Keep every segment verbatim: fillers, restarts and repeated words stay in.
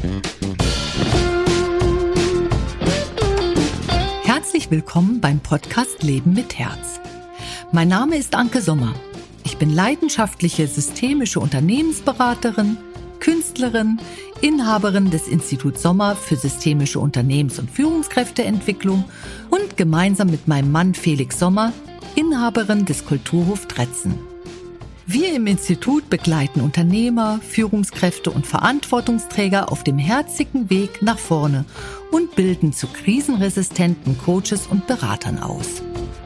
Herzlich willkommen beim Podcast Leben mit Herz. Mein Name ist Anke Sommer. Ich bin leidenschaftliche systemische Unternehmensberaterin, Künstlerin, Inhaberin des Instituts Sommer für systemische Unternehmens- und Führungskräfteentwicklung und gemeinsam mit meinem Mann Felix Sommer Inhaberin des Kulturhof Dretzen. Wir im Institut begleiten Unternehmer, Führungskräfte und Verantwortungsträger auf dem herzigen Weg nach vorne und bilden zu krisenresistenten Coaches und Beratern aus.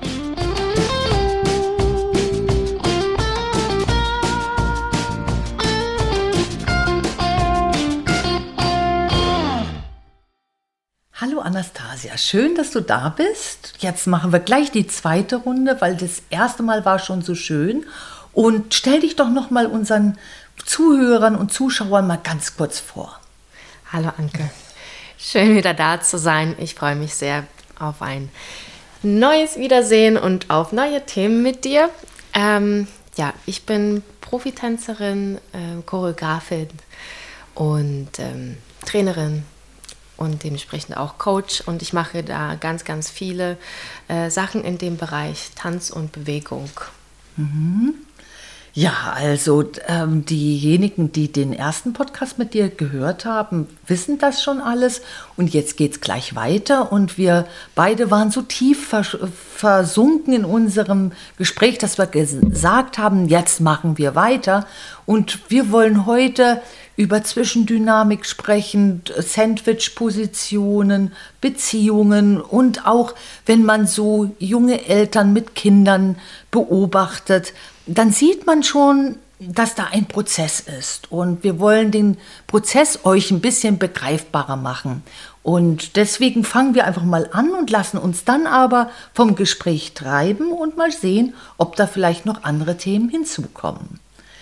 Hallo Anastasia, schön, dass du da bist. Jetzt machen wir gleich die zweite Runde, weil das erste Mal war schon so schön. Und stell dich doch noch mal unseren Zuhörern und Zuschauern mal ganz kurz vor. Hallo Anke, schön wieder da zu sein. Ich freue mich sehr auf ein neues Wiedersehen und auf neue Themen mit dir. Ähm, ja, ich bin Profitänzerin, äh, Choreografin und ähm, Trainerin und dementsprechend auch Coach. Und ich mache da ganz, ganz viele äh, Sachen in dem Bereich Tanz und Bewegung. Mhm. Ja, also ähm, diejenigen, die den ersten Podcast mit dir gehört haben, wissen das schon alles. Und jetzt geht's gleich weiter. Und wir beide waren so tief vers- versunken in unserem Gespräch, dass wir gesagt haben, jetzt machen wir weiter. Und wir wollen heute über Zwischendynamik sprechen, Sandwich-Positionen, Beziehungen und auch, wenn man so junge Eltern mit Kindern beobachtet, dann sieht man schon, dass da ein Prozess ist. Und wir wollen den Prozess euch ein bisschen begreifbarer machen. Und deswegen fangen wir einfach mal an und lassen uns dann aber vom Gespräch treiben und mal sehen, ob da vielleicht noch andere Themen hinzukommen.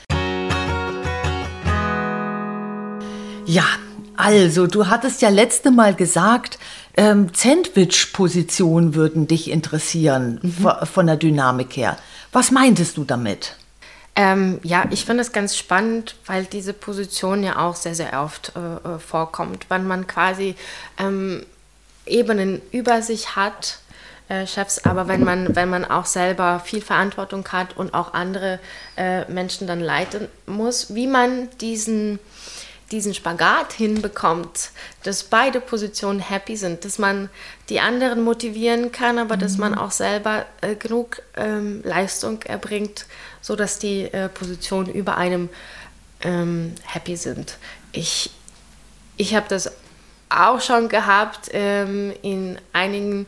Ja, also du hattest ja letzte Mal gesagt, ähm, Sandwich-Positionen würden dich interessieren, mhm. von, von der Dynamik her. Was meintest du damit? Ähm, ja, ich finde es ganz spannend, weil diese Position ja auch sehr, sehr oft äh, vorkommt, wenn man quasi ähm, Ebenen über sich hat, äh, Chefs, aber wenn man, wenn man auch selber viel Verantwortung hat und auch andere äh, Menschen dann leiten muss, wie man diesen diesen Spagat hinbekommt, dass beide Positionen happy sind, dass man die anderen motivieren kann, aber mhm. dass man auch selber äh, genug ähm, Leistung erbringt, sodass die äh, Positionen über einem ähm, happy sind. Ich, ich habe das auch schon gehabt ähm, in einigen,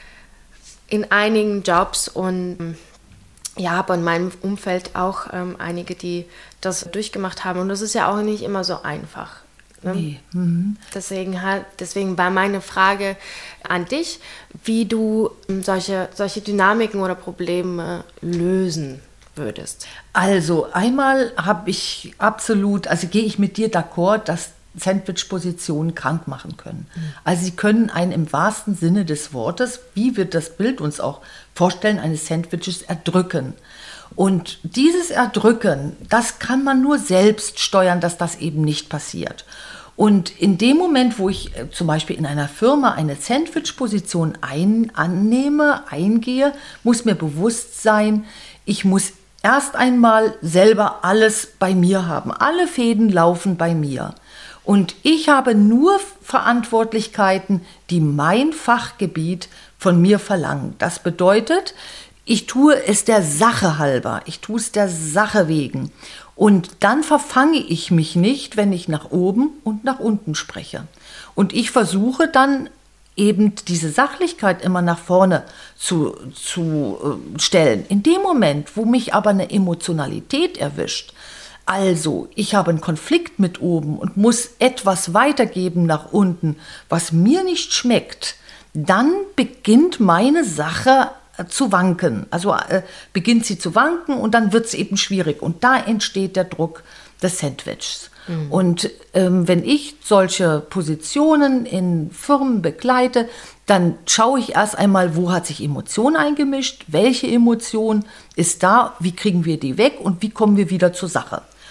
in einigen Jobs und ja, habe in meinem Umfeld auch ähm, einige, die das durchgemacht haben. Und das ist ja auch nicht immer so einfach. Ne? Nee. Mhm. Deswegen, halt, deswegen war meine Frage an dich, wie du ähm, solche, solche Dynamiken oder Probleme lösen würdest. Also einmal habe ich absolut, also gehe ich mit dir d'accord, dass Sandwich-Positionen krank machen können. Mhm. Also sie können einen im wahrsten Sinne des Wortes, wie wir das Bild uns auch vorstellen, eines Sandwiches erdrücken. Und dieses Erdrücken, das kann man nur selbst steuern, dass das eben nicht passiert. Und in dem Moment, wo ich äh, zum Beispiel in einer Firma eine Sandwich-Position ein, annehme, eingehe, muss mir bewusst sein, ich muss erst einmal selber alles bei mir haben. Alle Fäden laufen bei mir. Und ich habe nur Verantwortlichkeiten, die mein Fachgebiet von mir verlangen. Das bedeutet, ich tue es der Sache halber, ich tue es der Sache wegen. Und dann verfange ich mich nicht, wenn ich nach oben und nach unten spreche. Und ich versuche dann eben diese Sachlichkeit immer nach vorne zu, zu äh, stellen. In dem Moment, wo mich aber eine Emotionalität erwischt, also, ich habe einen Konflikt mit oben und muss etwas weitergeben nach unten, was mir nicht schmeckt, dann beginnt meine Sache zu wanken. Also äh, beginnt sie zu wanken und dann wird es eben schwierig. Und da entsteht der Druck des Sandwichs. Mhm. Und ähm, wenn ich solche Positionen in Firmen begleite, dann schaue ich erst einmal, wo hat sich Emotion eingemischt, welche Emotion ist da, wie kriegen wir die weg und wie kommen wir wieder zur Sache.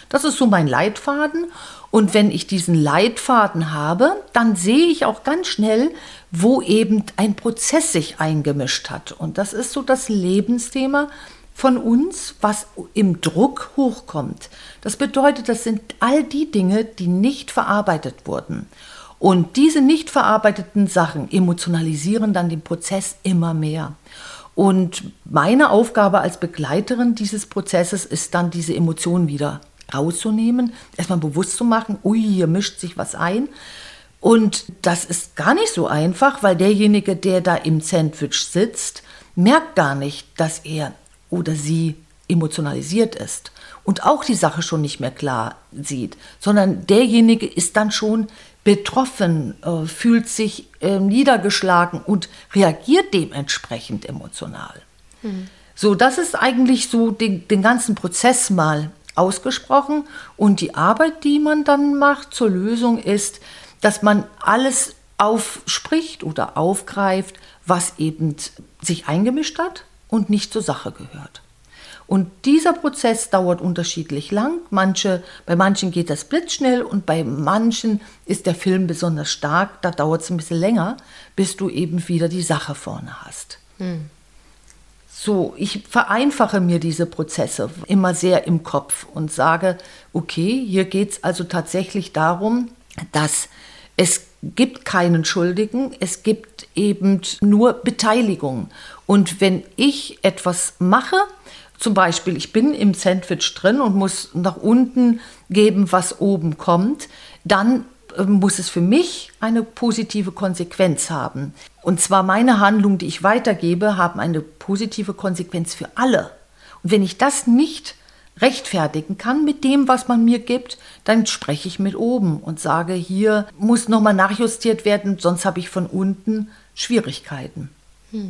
Das ist so mein Leitfaden. Und wenn ich diesen Leitfaden habe, dann sehe ich auch ganz schnell, wo eben ein Prozess sich eingemischt hat. Und das ist so das Lebensthema von uns, was im Druck hochkommt. Das bedeutet, das sind all die Dinge, die nicht verarbeitet wurden. Und diese nicht verarbeiteten Sachen emotionalisieren dann den Prozess immer mehr. Und meine Aufgabe als Begleiterin dieses Prozesses ist dann, diese Emotionen wieder rauszunehmen, erstmal bewusst zu machen, ui, hier mischt sich was ein. Und das ist gar nicht so einfach, weil derjenige, der da im Sandwich sitzt, merkt gar nicht, dass er oder sie emotionalisiert ist und auch die Sache schon nicht mehr klar sieht, sondern derjenige ist dann schon betroffen, äh, fühlt sich äh, niedergeschlagen und reagiert dementsprechend emotional. Hm. So, das ist eigentlich so den, den ganzen Prozess mal ausgesprochen. Und die Arbeit, die man dann macht zur Lösung, ist, dass man alles aufspricht oder aufgreift, was eben sich eingemischt hat und nicht zur Sache gehört. Und dieser Prozess dauert unterschiedlich lang. Manche, bei manchen geht das blitzschnell und bei manchen ist der Film besonders stark. Da dauert es ein bisschen länger, bis du eben wieder die Sache vorne hast. Hm. So, ich vereinfache mir diese Prozesse immer sehr im Kopf und sage, okay, hier geht es also tatsächlich darum, dass es gibt keinen Schuldigen, es gibt eben nur Beteiligung. Und wenn ich etwas mache, zum Beispiel, ich bin im Sandwich drin und muss nach unten geben, was oben kommt, dann äh, muss es für mich eine positive Konsequenz haben. Und zwar meine Handlungen, die ich weitergebe, haben eine positive Konsequenz für alle. Und wenn ich das nicht rechtfertigen kann mit dem, was man mir gibt, dann spreche ich mit oben und sage, hier muss nochmal nachjustiert werden, sonst habe ich von unten Schwierigkeiten. Mhm.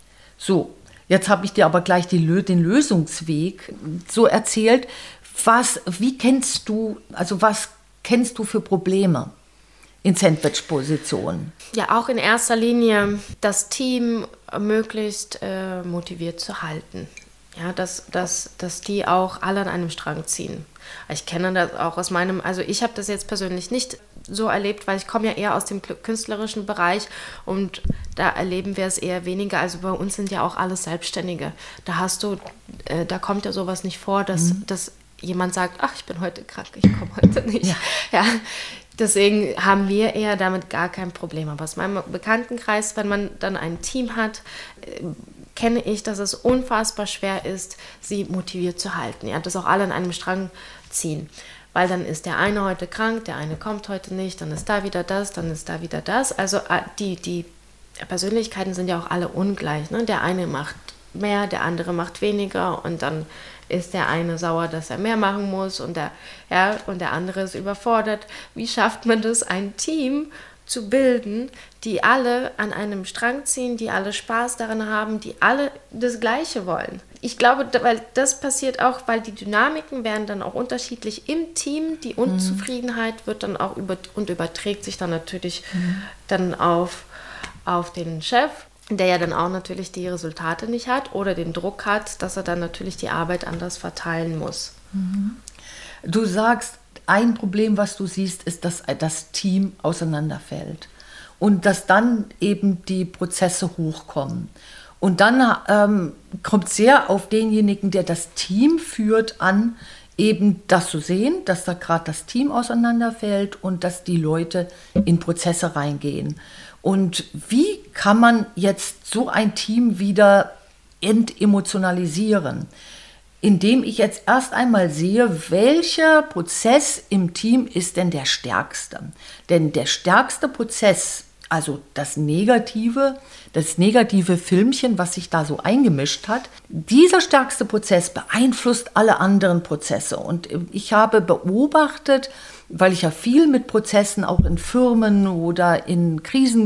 So. Jetzt habe ich dir aber gleich die, den Lösungsweg so erzählt. Was, wie kennst du, also was kennst du für Probleme in Sandwich-Positionen? Ja, auch in erster Linie das Team möglichst äh, motiviert zu halten. Ja, dass, dass, dass die auch alle an einem Strang ziehen. Ich kenne das auch aus meinem, also ich habe das jetzt persönlich nicht so erlebt, weil ich komme ja eher aus dem künstlerischen Bereich und da erleben wir es eher weniger. Also bei uns sind ja auch alles Selbstständige. Da hast du, äh, da kommt ja sowas nicht vor, dass, mhm. dass jemand sagt, ach, ich bin heute krank, ich komme heute nicht. Ja. Ja, deswegen haben wir eher damit gar kein Problem. Aber aus meinem Bekanntenkreis, wenn man dann ein Team hat, äh, kenne ich, dass es unfassbar schwer ist, sie motiviert zu halten. Ja, dass auch alle an einem Strang ziehen. Weil dann ist der eine heute krank, der eine kommt heute nicht, dann ist da wieder das, dann ist da wieder das. Also die, die Persönlichkeiten sind ja auch alle ungleich. Ne? Der eine macht mehr, der andere macht weniger und dann ist der eine sauer, dass er mehr machen muss und der, ja, und der andere ist überfordert. Wie schafft man das, ein Team zu bilden, die alle an einem Strang ziehen, die alle Spaß daran haben, die alle das Gleiche wollen? Ich glaube, weil das passiert auch, weil die Dynamiken werden dann auch unterschiedlich im Team. Die Unzufriedenheit wird dann auch über und überträgt sich dann natürlich mhm. dann auf, auf den Chef, der ja dann auch natürlich die Resultate nicht hat oder den Druck hat, dass er dann natürlich die Arbeit anders verteilen muss. Mhm. Du sagst, ein Problem, was du siehst, ist, dass das Team auseinanderfällt und dass dann eben die Prozesse hochkommen. Und dann ähm, kommt sehr auf denjenigen, der das Team führt, an, eben das zu sehen, dass da gerade das Team auseinanderfällt und dass die Leute in Prozesse reingehen. Und wie kann man jetzt so ein Team wieder entemotionalisieren? Indem ich jetzt erst einmal sehe, welcher Prozess im Team ist denn der stärkste. Denn der stärkste Prozess, also das negative, das negative Filmchen, was sich da so eingemischt hat, dieser stärkste Prozess beeinflusst alle anderen Prozesse. Und ich habe beobachtet, weil ich ja viel mit Prozessen auch in Firmen oder in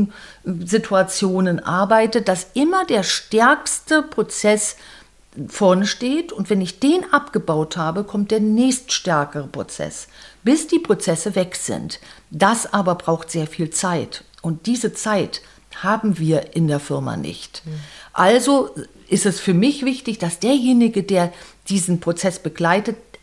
Krisensituationen arbeite, dass immer der stärkste Prozess vorne steht und wenn ich den abgebaut habe, kommt der nächststärkere Prozess, bis die Prozesse weg sind. Das aber braucht sehr viel Zeit und diese Zeit haben wir in der Firma nicht. Mhm. Also ist es für mich wichtig, dass derjenige, der diesen Prozess begleitet,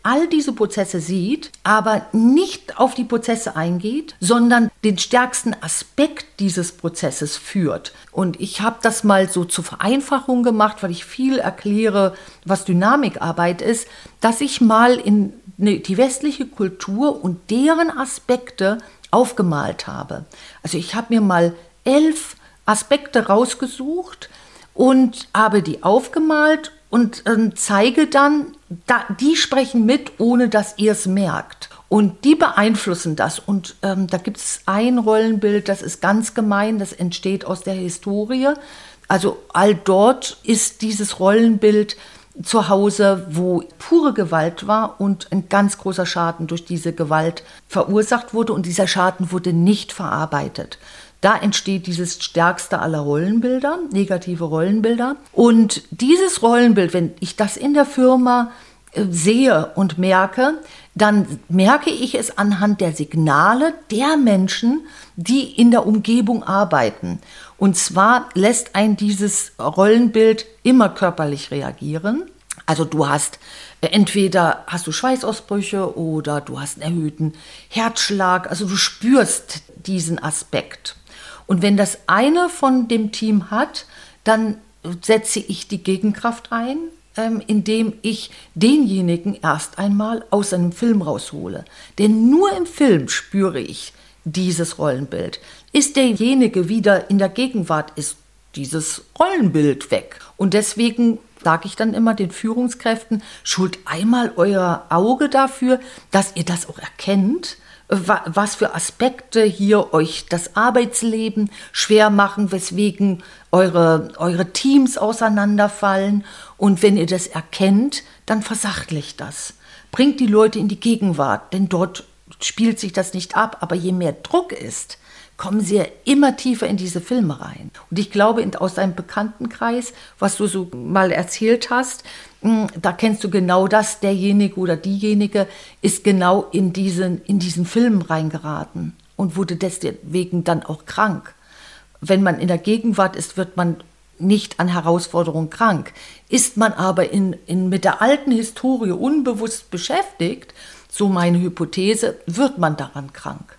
all diese Prozesse sieht, aber nicht auf die Prozesse eingeht, sondern den stärksten Aspekt dieses Prozesses führt. Und ich habe das mal so zur Vereinfachung gemacht, weil ich viel erkläre, was Dynamikarbeit ist, dass ich mal in die westliche Kultur und deren Aspekte aufgemalt habe. Also ich habe mir mal elf Aspekte rausgesucht und habe die aufgemalt und ähm, zeige dann, da, die sprechen mit, ohne dass ihr es merkt. Und die beeinflussen das. Und ähm, da gibt es ein Rollenbild, das ist ganz gemein, das entsteht aus der Historie. Also all dort ist dieses Rollenbild zu Hause, wo pure Gewalt war und ein ganz großer Schaden durch diese Gewalt verursacht wurde. Und dieser Schaden wurde nicht verarbeitet. Da entsteht dieses stärkste aller Rollenbilder, negative Rollenbilder. Und dieses Rollenbild, wenn ich das in der Firma äh, sehe und merke, dann merke ich es anhand der Signale der Menschen, die in der Umgebung arbeiten. Und zwar lässt ein dieses Rollenbild immer körperlich reagieren. Also du hast äh, entweder hast du Schweißausbrüche oder du hast einen erhöhten Herzschlag. Also du spürst diesen Aspekt. Und wenn das eine von dem Team hat, dann setze ich die Gegenkraft ein, ähm, indem ich denjenigen erst einmal aus einem Film raushole. Denn nur im Film spüre ich dieses Rollenbild. Ist derjenige wieder in der Gegenwart, ist dieses Rollenbild weg. Und deswegen sage ich dann immer den Führungskräften, schult einmal euer Auge dafür, dass ihr das auch erkennt, was für Aspekte hier euch das Arbeitsleben schwer machen, weswegen eure, eure Teams auseinanderfallen. Und wenn ihr das erkennt, dann versachlicht das. Bringt die Leute in die Gegenwart, denn dort spielt sich das nicht ab. Aber je mehr Druck ist, kommen sie ja immer tiefer in diese Filme rein. Und ich glaube, aus deinem Bekanntenkreis, was du so mal erzählt hast, da kennst du genau das, derjenige oder diejenige ist genau in diesen, in diesen Film reingeraten und wurde deswegen dann auch krank. Wenn man in der Gegenwart ist, wird man nicht an Herausforderungen krank. Ist man aber in, in, mit der alten Historie unbewusst beschäftigt, so meine Hypothese, wird man daran krank.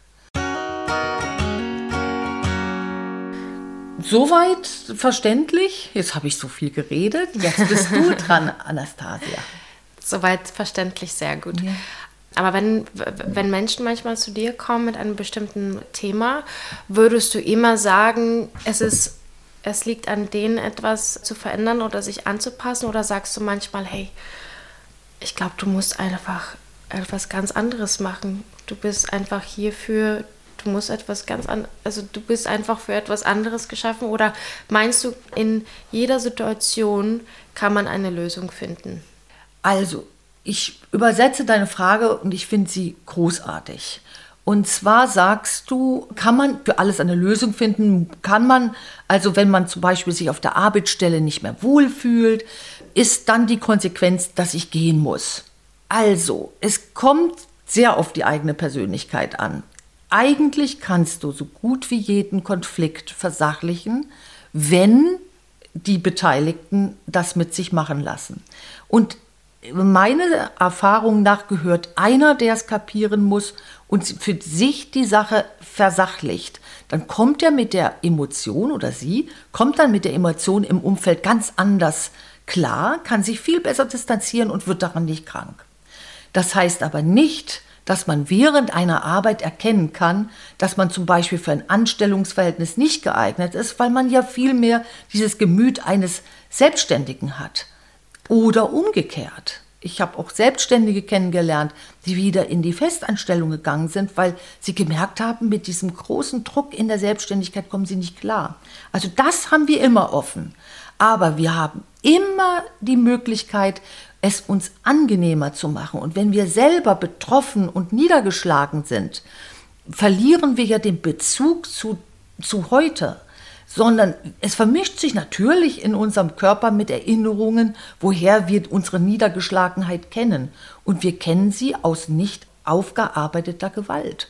Soweit verständlich. Jetzt habe ich so viel geredet. Jetzt bist du dran, Anastasia. Soweit verständlich, sehr gut. Ja. Aber wenn, wenn Menschen manchmal zu dir kommen mit einem bestimmten Thema, würdest du immer sagen, es ist, es liegt an denen, etwas zu verändern oder sich anzupassen? Oder sagst du manchmal, hey, ich glaube, du musst einfach etwas ganz anderes machen. Du bist einfach hierfür. Du musst etwas ganz an, also du bist einfach für etwas anderes geschaffen, oder meinst du, in jeder Situation kann man eine Lösung finden? Also, ich übersetze deine Frage und ich finde sie großartig. Und zwar sagst du, kann man für alles eine Lösung finden? Kann man, also wenn man zum Beispiel sich auf der Arbeitsstelle nicht mehr wohlfühlt, ist dann die Konsequenz, dass ich gehen muss? Also, es kommt sehr auf die eigene Persönlichkeit an. Eigentlich kannst du so gut wie jeden Konflikt versachlichen, wenn die Beteiligten das mit sich machen lassen. Und meiner Erfahrung nach gehört einer, der es kapieren muss und für sich die Sache versachlicht. Dann kommt er mit der Emotion oder sie kommt dann mit der Emotion im Umfeld ganz anders klar, kann sich viel besser distanzieren und wird daran nicht krank. Das heißt aber nicht, dass man während einer Arbeit erkennen kann, dass man zum Beispiel für ein Anstellungsverhältnis nicht geeignet ist, weil man ja viel mehr dieses Gemüt eines Selbstständigen hat. Oder umgekehrt. Ich habe auch Selbstständige kennengelernt, die wieder in die Festanstellung gegangen sind, weil sie gemerkt haben, mit diesem großen Druck in der Selbstständigkeit kommen sie nicht klar. Also das haben wir immer offen. Aber wir haben immer die Möglichkeit, es uns angenehmer zu machen. Und wenn wir selber betroffen und niedergeschlagen sind, verlieren wir ja den Bezug zu, zu heute. Sondern es vermischt sich natürlich in unserem Körper mit Erinnerungen, woher wir unsere Niedergeschlagenheit kennen. Und wir kennen sie aus nicht aufgearbeiteter Gewalt.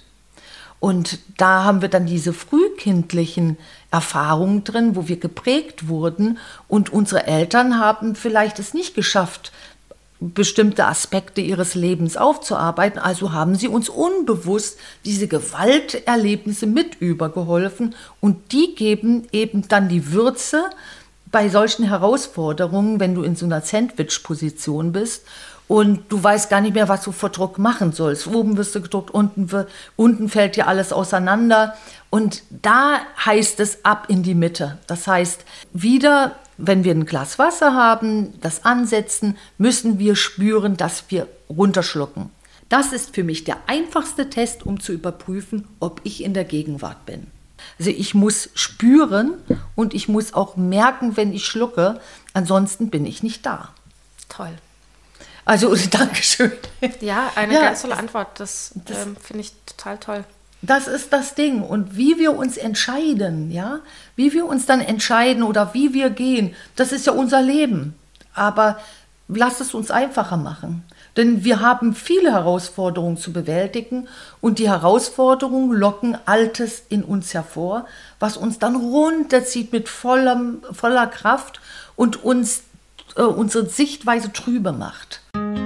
Und da haben wir dann diese frühkindlichen Erfahrungen drin, wo wir geprägt wurden und unsere Eltern haben vielleicht es nicht geschafft, bestimmte Aspekte ihres Lebens aufzuarbeiten. Also haben sie uns unbewusst diese Gewalterlebnisse mit übergeholfen und die geben eben dann die Würze bei solchen Herausforderungen, wenn du in so einer Sandwich-Position bist und du weißt gar nicht mehr, was du vor Druck machen sollst. Oben wirst du gedruckt, unten, unten fällt dir alles auseinander und da heißt es ab in die Mitte. Das heißt, wieder, wenn wir ein Glas Wasser haben, das ansetzen, müssen wir spüren, dass wir runterschlucken. Das ist für mich der einfachste Test, um zu überprüfen, ob ich in der Gegenwart bin. Also ich muss spüren und ich muss auch merken, wenn ich schlucke, ansonsten bin ich nicht da. Toll. Also, Dankeschön. Ja, eine ja, ganz tolle Antwort. Das, das ähm, finde ich total toll. Das ist das Ding. Und wie wir uns entscheiden, ja, wie wir uns dann entscheiden oder wie wir gehen, das ist ja unser Leben. Aber lasst es uns einfacher machen. Denn wir haben viele Herausforderungen zu bewältigen und die Herausforderungen locken Altes in uns hervor, was uns dann runterzieht mit vollem, voller Kraft und uns äh, unsere Sichtweise trübe macht.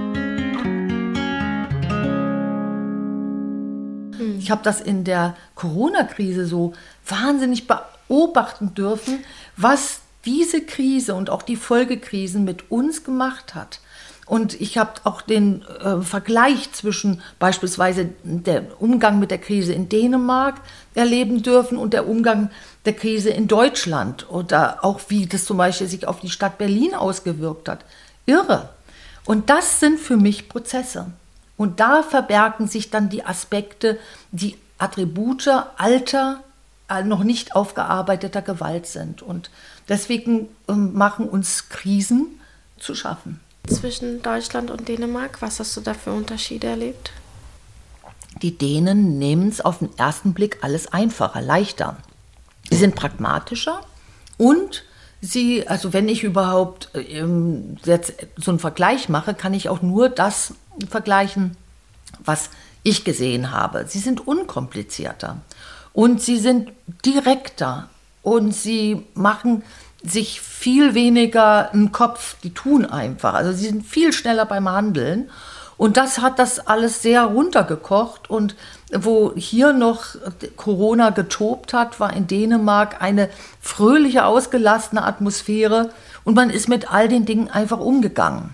Ich habe das in der Corona-Krise so wahnsinnig beobachten dürfen, was diese Krise und auch die Folgekrisen mit uns gemacht hat. Und ich habe auch den äh, Vergleich zwischen beispielsweise der Umgang mit der Krise in Dänemark erleben dürfen und der Umgang der Krise in Deutschland oder auch wie das zum Beispiel sich auf die Stadt Berlin ausgewirkt hat. Irre. Und das sind für mich Prozesse. Und da verbergen sich dann die Aspekte, die Attribute alter, noch nicht aufgearbeiteter Gewalt sind. Und deswegen ähm, machen uns Krisen zu schaffen. Zwischen Deutschland und Dänemark, was hast du da für Unterschiede erlebt? Die Dänen nehmen es auf den ersten Blick alles einfacher, leichter. Sie sind pragmatischer und sie, also wenn ich überhaupt ähm, jetzt so einen Vergleich mache, kann ich auch nur das vergleichen, was ich gesehen habe. Sie sind unkomplizierter und sie sind direkter und sie machen sich viel weniger einen Kopf, die tun einfach. Also sie sind viel schneller beim Handeln und das hat das alles sehr runtergekocht und wo hier noch Corona getobt hat, war in Dänemark eine fröhliche, ausgelassene Atmosphäre und man ist mit all den Dingen einfach umgegangen.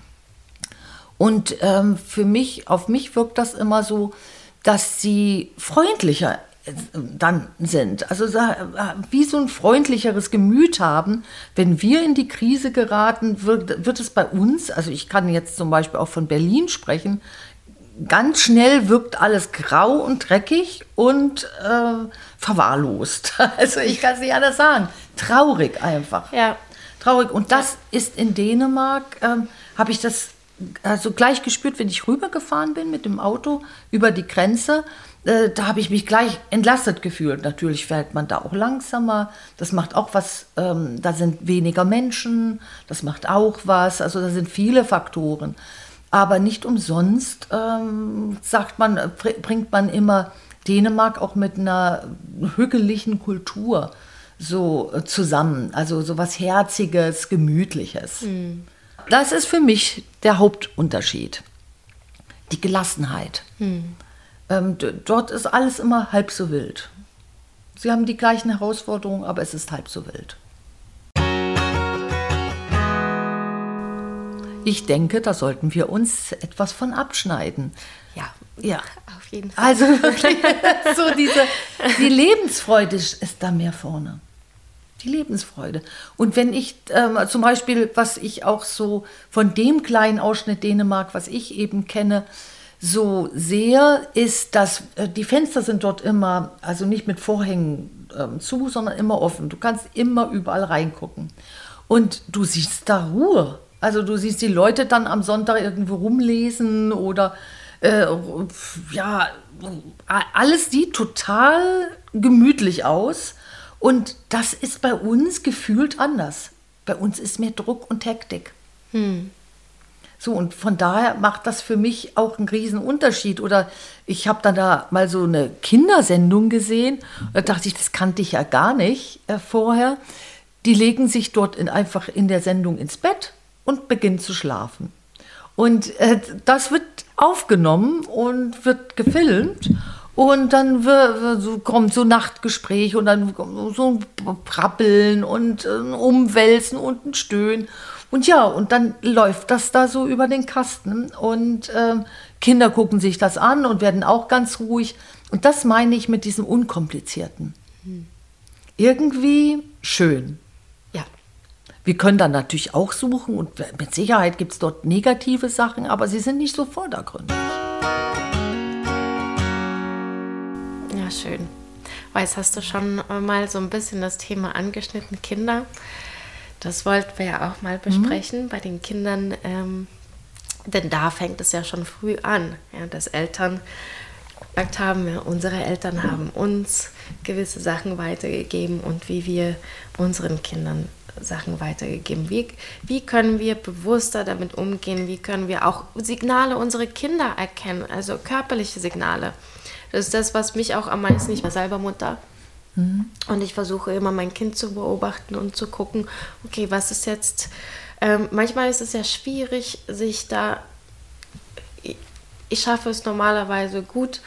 Und ähm, für mich, auf mich wirkt das immer so, dass sie freundlicher dann sind. Also wie so ein freundlicheres Gemüt haben. Wenn wir in die Krise geraten, wird, wird es bei uns, also ich kann jetzt zum Beispiel auch von Berlin sprechen, ganz schnell wirkt alles grau und dreckig und äh, verwahrlost. Also ich kann es nicht anders sagen. Traurig einfach. Ja. Traurig. Und das ja. ist in Dänemark, ähm, habe ich das also gleich gespürt, wenn ich rübergefahren bin mit dem Auto über die Grenze. Äh, da habe ich mich gleich entlastet gefühlt. Natürlich fährt man da auch langsamer. Das macht auch was. Ähm, da sind weniger Menschen. Das macht auch was. Also da sind viele Faktoren. Aber nicht umsonst ähm, sagt man, bringt man immer Dänemark auch mit einer hügeligen Kultur so äh, zusammen. Also so was Herziges, Gemütliches. Mhm. Das ist für mich der Hauptunterschied. Die Gelassenheit. Mhm. Ähm, d- dort ist alles immer halb so wild. Sie haben die gleichen Herausforderungen, aber es ist halb so wild. Ich denke, da sollten wir uns etwas von abschneiden. Ja, ja. Auf jeden Fall. Also wirklich, so diese, die Lebensfreude ist da mehr vorne. Die Lebensfreude. Und wenn ich ähm, zum Beispiel, was ich auch so von dem kleinen Ausschnitt Dänemark, was ich eben kenne, so sehe, ist, dass äh, die Fenster sind dort immer, also nicht mit Vorhängen ähm, zu, sondern immer offen. Du kannst immer überall reingucken. Und du siehst da Ruhe. Also du siehst die Leute dann am Sonntag irgendwo rumlesen oder äh, ja, alles sieht total gemütlich aus. Und das ist bei uns gefühlt anders. Bei uns ist mehr Druck und Hektik. Hm. So, und von daher macht das für mich auch einen riesen Unterschied. Oder ich habe dann da mal so eine Kindersendung gesehen. Da dachte ich, das kannte ich ja gar nicht äh, vorher. Die legen sich dort in, einfach in der Sendung ins Bett und beginnen zu schlafen. Und äh, das wird aufgenommen und wird gefilmt. Und dann wird, wird so, kommt so Nachtgespräch und dann so ein Prappeln und ein Umwälzen und ein Stöhnen. Und ja, und dann läuft das da so über den Kasten. Und äh, Kinder gucken sich das an und werden auch ganz ruhig. Und das meine ich mit diesem Unkomplizierten. Hm. Irgendwie schön. Ja. Wir können dann natürlich auch suchen und mit Sicherheit gibt es dort negative Sachen, aber sie sind nicht so vordergründig. Ja, schön. Weil jetzt hast du schon mal so ein bisschen das Thema angeschnitten, Kinder. Das wollten wir ja auch mal besprechen mhm. bei den Kindern, ähm, denn da fängt es ja schon früh an, ja, dass Eltern gesagt haben, ja, unsere Eltern haben uns gewisse Sachen weitergegeben und wie wir unseren Kindern Sachen weitergegeben. Wie, wie können wir bewusster damit umgehen? Wie können wir auch Signale unserer Kinder erkennen, also körperliche Signale? Das ist das, was mich auch am meisten, ich war selber Mutter. Mhm. Und ich versuche immer, mein Kind zu beobachten und zu gucken, okay, was ist jetzt, ähm, manchmal ist es ja schwierig, sich da, ich, ich schaffe es normalerweise gut,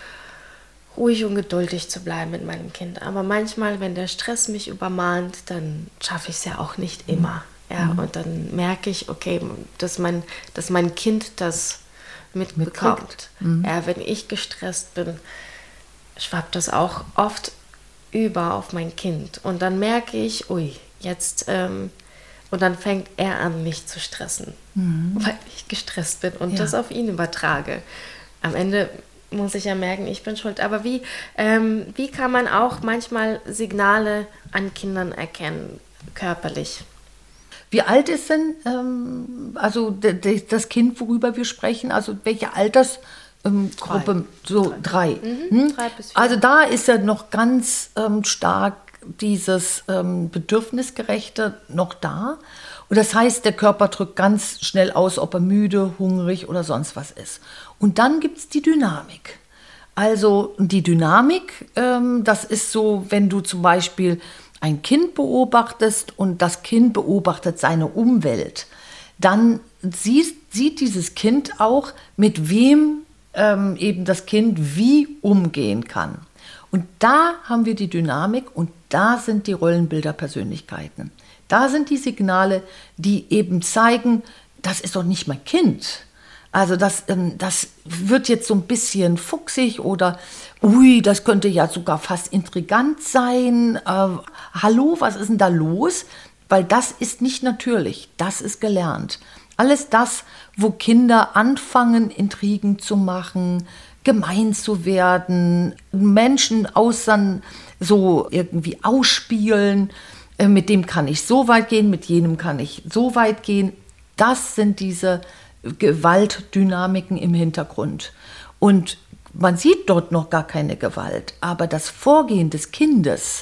ruhig und geduldig zu bleiben mit meinem Kind. Aber manchmal, wenn der Stress mich übermannt, dann schaffe ich es ja auch nicht immer. Ja, mhm. Und dann merke ich, okay, dass mein, dass mein Kind das mitbekommt. Mhm. Ja, wenn ich gestresst bin, schwappt das auch oft über auf mein Kind. Und dann merke ich, ui, jetzt, ähm, und dann fängt er an, mich zu stressen, mhm. weil ich gestresst bin und ja. das auf ihn übertrage. Am Ende muss ich ja merken, ich bin schuld. Aber wie, ähm, wie kann man auch manchmal Signale an Kindern erkennen, körperlich? Wie alt ist denn ähm, also de, de, das Kind, worüber wir sprechen? Also welche Altersgruppe? Ähm, drei. So drei. Drei. Mhm. Hm? Drei bis vier. Also da ist ja noch ganz ähm, stark dieses ähm, Bedürfnisgerechte noch da. Und das heißt, der Körper drückt ganz schnell aus, ob er müde, hungrig oder sonst was ist. Und dann gibt es die Dynamik. Also die Dynamik, ähm, das ist so, wenn du zum Beispiel ein Kind beobachtest und das Kind beobachtet seine Umwelt, dann siehst, sieht dieses Kind auch, mit wem ähm, eben das Kind wie umgehen kann. Und da haben wir die Dynamik und da sind die Rollenbilder-Persönlichkeiten. Da sind die Signale, die eben zeigen, das ist doch nicht mein Kind. Also das, ähm, das wird jetzt so ein bisschen fuchsig oder ui, das könnte ja sogar fast intrigant sein. Äh, hallo, was ist denn da los? Weil das ist nicht natürlich, das ist gelernt. Alles das, wo Kinder anfangen, Intrigen zu machen, gemein zu werden, Menschen außern so irgendwie ausspielen, äh, mit dem kann ich so weit gehen, mit jenem kann ich so weit gehen. Das sind diese Gewaltdynamiken im Hintergrund. Und man sieht dort noch gar keine Gewalt, aber das Vorgehen des Kindes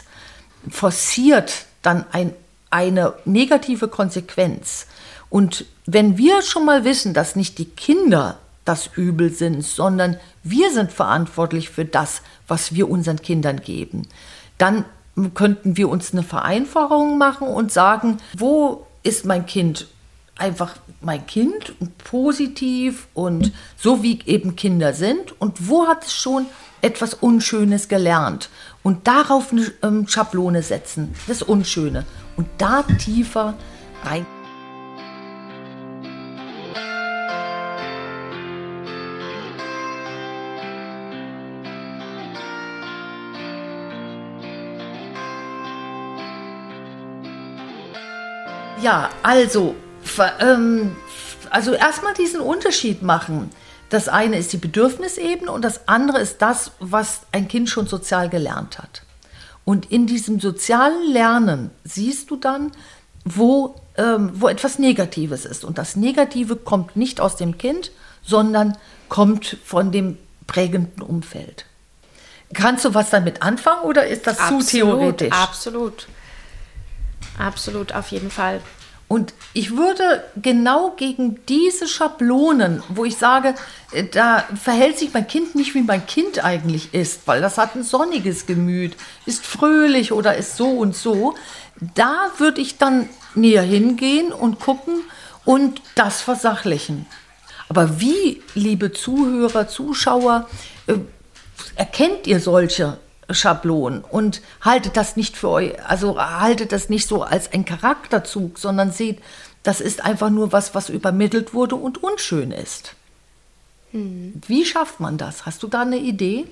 forciert dann ein, eine negative Konsequenz. Und wenn wir schon mal wissen, dass nicht die Kinder das Übel sind, sondern wir sind verantwortlich für das, was wir unseren Kindern geben, dann könnten wir uns eine Vereinfachung machen und sagen, wo ist mein Kind einfach mein Kind und positiv und so wie eben Kinder sind und wo hat es schon etwas Unschönes gelernt und darauf eine ähm, Schablone setzen, das Unschöne und da tiefer rein. Ja, also Also erstmal diesen Unterschied machen. Das eine ist die Bedürfnisebene und das andere ist das, was ein Kind schon sozial gelernt hat. Und in diesem sozialen Lernen siehst du dann, wo, ähm, wo etwas Negatives ist. Und das Negative kommt nicht aus dem Kind, sondern kommt von dem prägenden Umfeld. Kannst du was damit anfangen oder ist das absolut, zu theoretisch? Absolut. Absolut, auf jeden Fall. Und ich würde genau gegen diese Schablonen, wo ich sage, da verhält sich mein Kind nicht, wie mein Kind eigentlich ist, weil das hat ein sonniges Gemüt, ist fröhlich oder ist so und so, da würde ich dann näher hingehen und gucken und das versachlichen. Aber wie, liebe Zuhörer, Zuschauer, äh, erkennt ihr solche Schablonen und haltet das nicht für euch, also haltet das nicht so als ein Charakterzug, sondern seht, das ist einfach nur was, was übermittelt wurde und unschön ist. Hm. Wie schafft man das? Hast du da eine Idee?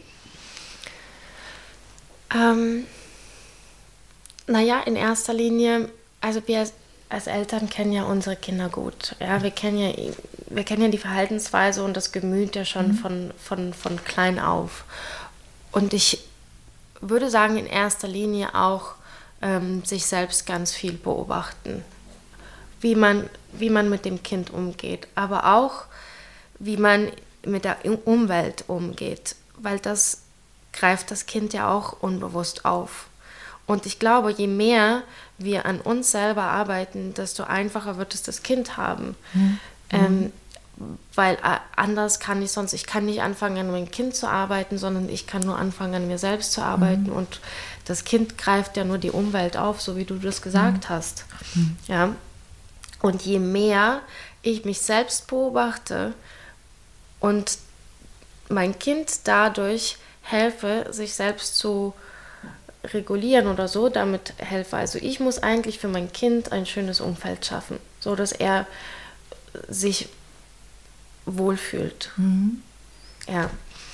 Ähm, naja, in erster Linie, also wir als Eltern kennen ja unsere Kinder gut. Ja, wir kennen ja, wir kennen ja die Verhaltensweise und das Gemüt ja schon mhm. von, von, von klein auf. Und ich würde sagen, in erster Linie auch ähm, sich selbst ganz viel beobachten. Wie man, wie man mit dem Kind umgeht, aber auch, wie man mit der Umwelt umgeht, weil das greift das Kind ja auch unbewusst auf. Und ich glaube, je mehr wir an uns selber arbeiten, desto einfacher wird es das Kind haben. Mhm. Ähm, weil äh, anders kann ich sonst, ich kann nicht anfangen, an meinem Kind zu arbeiten, sondern ich kann nur anfangen, an mir selbst zu arbeiten. Mhm. Und das Kind greift ja nur die Umwelt auf, so wie du das gesagt mhm. hast. Mhm. Ja. Und je mehr ich mich selbst beobachte und mein Kind dadurch helfe, sich selbst zu regulieren oder so, damit helfe. Also ich muss eigentlich für mein Kind ein schönes Umfeld schaffen, so dass er sich wohlfühlt. Mhm. Ja.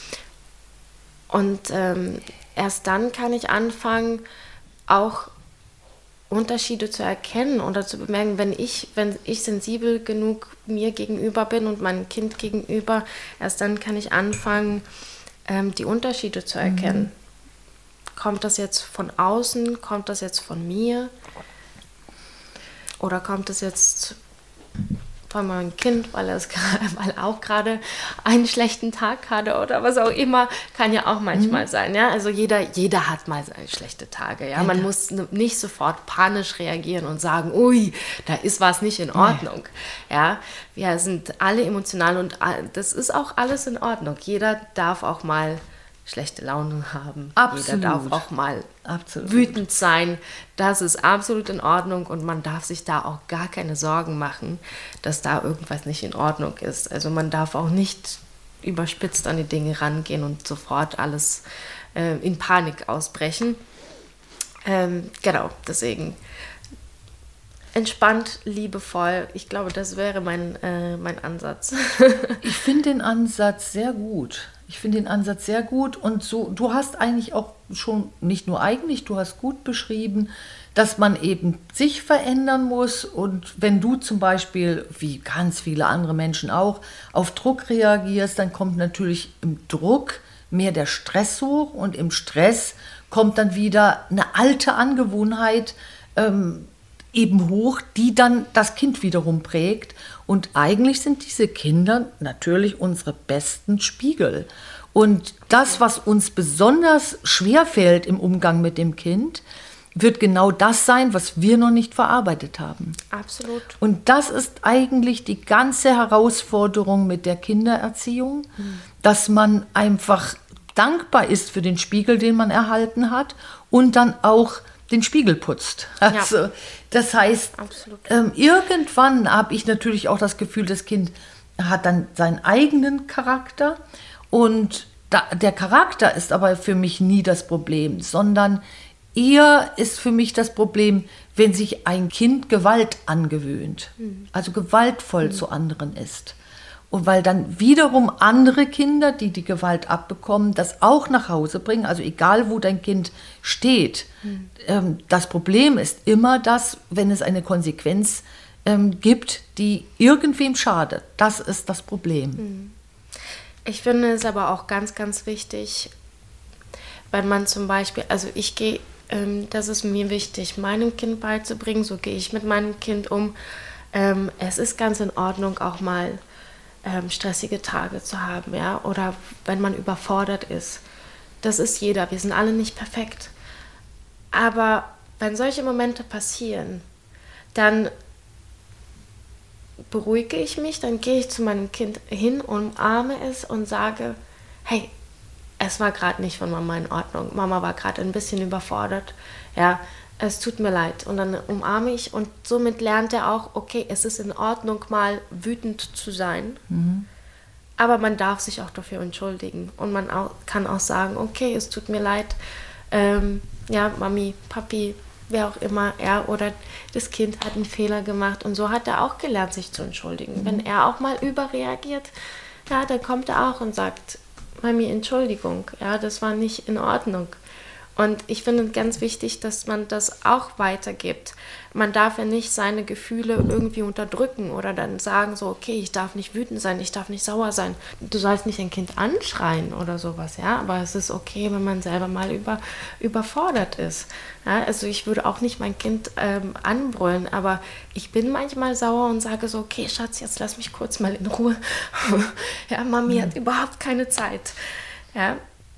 Und ähm, erst dann kann ich anfangen, auch Unterschiede zu erkennen oder zu bemerken, wenn ich, wenn ich sensibel genug mir gegenüber bin und meinem Kind gegenüber, erst dann kann ich anfangen, ähm, die Unterschiede zu erkennen. Mhm. Kommt das jetzt von außen? Kommt das jetzt von mir? Oder kommt das jetzt von meinem Kind, weil er es weil er auch gerade einen schlechten Tag hatte oder was auch immer? Kann ja auch manchmal mhm. sein. Ja? Also jeder, jeder hat mal seine schlechte Tage. Ja? Man muss nicht sofort panisch reagieren und sagen, ui, da ist was nicht in Ordnung. Nee. Ja? Wir sind alle emotional und das ist auch alles in Ordnung. Jeder darf auch mal schlechte Laune haben. Absolut. Jeder darf auch mal absolut. wütend sein. Das ist absolut in Ordnung und man darf sich da auch gar keine Sorgen machen, dass da irgendwas nicht in Ordnung ist. Also man darf auch nicht überspitzt an die Dinge rangehen und sofort alles äh, in Panik ausbrechen. Ähm, genau, deswegen entspannt, liebevoll. Ich glaube, das wäre mein, äh, mein Ansatz. Ich finde den Ansatz sehr gut. Ich finde den Ansatz sehr gut und so, du hast eigentlich auch schon, nicht nur eigentlich, du hast gut beschrieben, dass man eben sich verändern muss und wenn du zum Beispiel, wie ganz viele andere Menschen auch, auf Druck reagierst, dann kommt natürlich im Druck mehr der Stress hoch und im Stress kommt dann wieder eine alte Angewohnheit ähm, eben hoch, die dann das Kind wiederum prägt. Und eigentlich sind diese Kinder natürlich unsere besten Spiegel. Und das, was uns besonders schwer fällt im Umgang mit dem Kind, wird genau das sein, was wir noch nicht verarbeitet haben. Absolut. Und das ist eigentlich die ganze Herausforderung mit der Kindererziehung, mhm. dass man einfach dankbar ist für den Spiegel, den man erhalten hat und dann auch den Spiegel putzt. Also, ja. Das heißt, ähm, irgendwann habe ich natürlich auch das Gefühl, das Kind hat dann seinen eigenen Charakter und da, der Charakter ist aber für mich nie das Problem, sondern eher ist für mich das Problem, wenn sich ein Kind Gewalt angewöhnt, mhm. also gewaltvoll mhm. zu anderen ist. Und weil dann wiederum andere Kinder, die die Gewalt abbekommen, das auch nach Hause bringen, also egal wo dein Kind steht. Mhm. Ähm, das Problem ist immer das, wenn es eine Konsequenz ähm, gibt, die irgendwem schadet. Das ist das Problem. Mhm. Ich finde es aber auch ganz, ganz wichtig, wenn man zum Beispiel, also ich gehe, ähm, das ist mir wichtig, meinem Kind beizubringen, so gehe ich mit meinem Kind um. Ähm, es ist ganz in Ordnung, auch mal Ähm, stressige Tage zu haben, ja, oder wenn man überfordert ist. Das ist jeder, wir sind alle nicht perfekt. Aber wenn solche Momente passieren, dann beruhige ich mich, dann gehe ich zu meinem Kind hin, umarme es und sage, hey, es war gerade nicht von Mama in Ordnung. Mama war gerade ein bisschen überfordert. Ja, es tut mir leid. Und dann umarme ich und somit lernt er auch, okay, es ist in Ordnung, mal wütend zu sein. Mhm. Aber man darf sich auch dafür entschuldigen. Und man auch, kann auch sagen, okay, es tut mir leid. Ähm, ja, Mami, Papi, wer auch immer, er oder das Kind hat einen Fehler gemacht. Und so hat er auch gelernt, sich zu entschuldigen. Mhm. Wenn er auch mal überreagiert, ja, dann kommt er auch und sagt, Mami, Entschuldigung, ja, das war nicht in Ordnung. Und ich finde es ganz wichtig, dass man das auch weitergibt. Man darf ja nicht seine Gefühle irgendwie unterdrücken oder dann sagen so, okay, ich darf nicht wütend sein, ich darf nicht sauer sein. Du sollst nicht ein Kind anschreien oder sowas, ja. Aber es ist okay, wenn man selber mal über, überfordert ist. Ja, also ich würde auch nicht mein Kind ähm, anbrüllen, aber ich bin manchmal sauer und sage so, okay, Schatz, jetzt lass mich kurz mal in Ruhe. Ja, Mami mhm. hat überhaupt keine Zeit. Ja.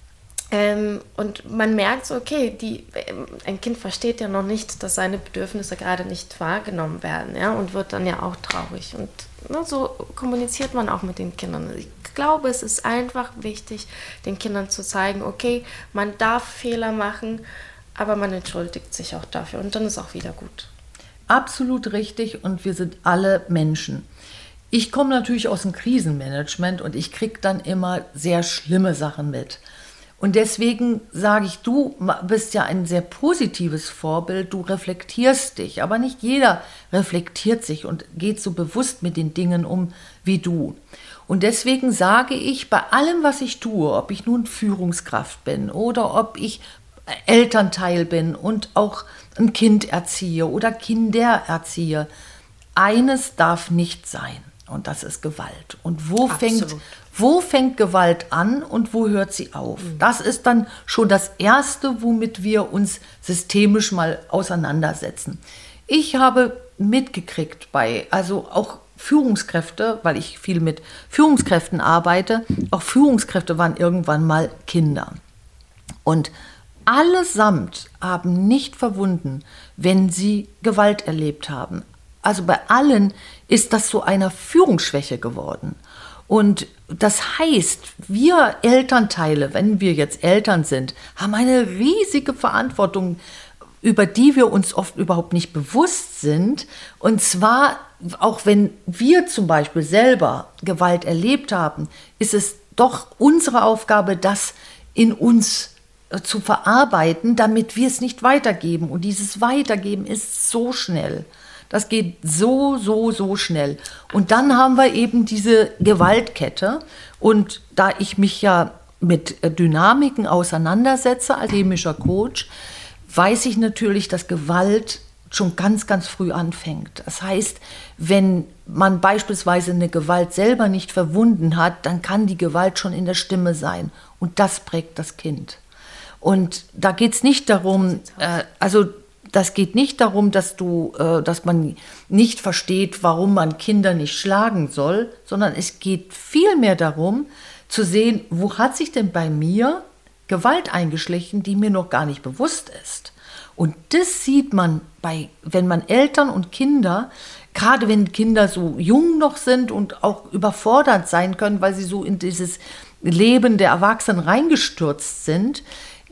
Ähm, und man merkt so, okay, die, ähm, ein Kind versteht ja noch nicht, dass seine Bedürfnisse gerade nicht wahrgenommen werden, ja, und wird dann ja auch traurig. Und ne, so kommuniziert man auch mit den Kindern. Ich glaube, es ist einfach wichtig, den Kindern zu zeigen, okay, man darf Fehler machen, aber man entschuldigt sich auch dafür und dann ist auch wieder gut. Absolut richtig und wir sind alle Menschen. Ich komme natürlich aus dem Krisenmanagement und ich kriege dann immer sehr schlimme Sachen mit. Und deswegen sage ich, du bist ja ein sehr positives Vorbild, du reflektierst dich, aber nicht jeder reflektiert sich und geht so bewusst mit den Dingen um wie du. Und deswegen sage ich, bei allem, was ich tue, ob ich nun Führungskraft bin oder ob ich Elternteil bin und auch ein Kind erziehe oder Kinder erziehe, eines darf nicht sein und das ist Gewalt. Und wo fängt Wo fängt Gewalt an und wo hört sie auf? Mhm. Das ist dann schon das Erste, womit wir uns systemisch mal auseinandersetzen. Ich habe mitgekriegt bei, also auch Führungskräfte, weil ich viel mit Führungskräften arbeite, auch Führungskräfte waren irgendwann mal Kinder. Und allesamt haben nicht verwunden, wenn sie Gewalt erlebt haben. Also bei allen ist das zu einer Führungsschwäche geworden. Und das heißt, wir Elternteile, wenn wir jetzt Eltern sind, haben eine riesige Verantwortung, über die wir uns oft überhaupt nicht bewusst sind. Und zwar, auch wenn wir zum Beispiel selber Gewalt erlebt haben, ist es doch unsere Aufgabe, das in uns zu verarbeiten, damit wir es nicht weitergeben. Und dieses Weitergeben ist so schnell. Das geht so, so, so schnell. Und dann haben wir eben diese Gewaltkette. Und da ich mich ja mit Dynamiken auseinandersetze als systemischer Coach, weiß ich natürlich, dass Gewalt schon ganz, ganz früh anfängt. Das heißt, wenn man beispielsweise eine Gewalt selber nicht verwunden hat, dann kann die Gewalt schon in der Stimme sein. Und das prägt das Kind. Und da geht es nicht darum, äh, also das geht nicht darum, dass du, äh, dass man nicht versteht, warum man Kinder nicht schlagen soll, sondern es geht vielmehr darum, zu sehen, wo hat sich denn bei mir Gewalt eingeschlichen, die mir noch gar nicht bewusst ist. Und das sieht man, bei, wenn man Eltern und Kinder, gerade wenn Kinder so jung noch sind und auch überfordert sein können, weil sie so in dieses Leben der Erwachsenen reingestürzt sind,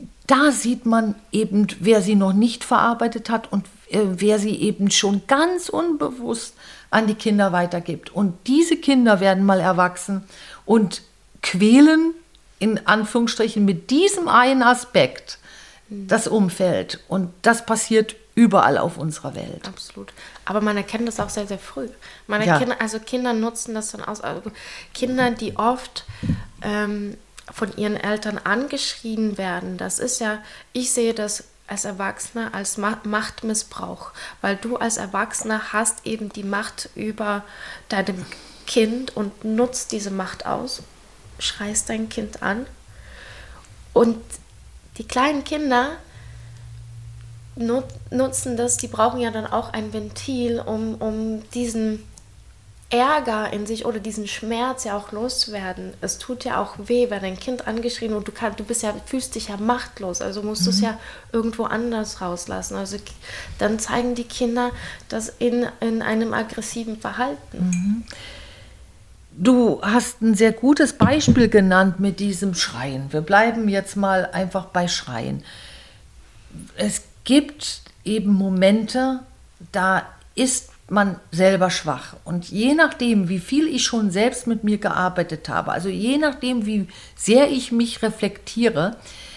da sieht man eben, wer sie noch nicht verarbeitet hat und äh, wer sie eben schon ganz unbewusst an die Kinder weitergibt. Und diese Kinder werden mal erwachsen und quälen in Anführungsstrichen mit diesem einen Aspekt das Umfeld. Und das passiert überall auf unserer Welt. Absolut. Aber man erkennt das auch sehr, sehr früh. Man Ja. erkennt, also Kinder nutzen das dann aus. Also Kinder, die oft ähm, von ihren Eltern angeschrien werden, das ist ja, ich sehe das als Erwachsener als Ma- Machtmissbrauch, weil du als Erwachsener hast eben die Macht über deinem Kind und nutzt diese Macht aus, schreist dein Kind an und die kleinen Kinder nut- nutzen das, die brauchen ja dann auch ein Ventil, um, um diesen Ärger in sich oder diesen Schmerz ja auch loszuwerden. Es tut ja auch weh, wenn dein Kind angeschrien und du kann, du bist ja, fühlst dich ja machtlos, also musst du es ja irgendwo anders rauslassen. Also k- dann zeigen die Kinder das in, in einem aggressiven Verhalten. Du hast ein sehr gutes Beispiel genannt mit diesem Schreien. Wir bleiben jetzt mal einfach bei Schreien. Es gibt eben Momente, da ist man selber schwach. Und je nachdem, wie viel ich schon selbst mit mir gearbeitet habe, also je nachdem, wie sehr ich mich reflektiere,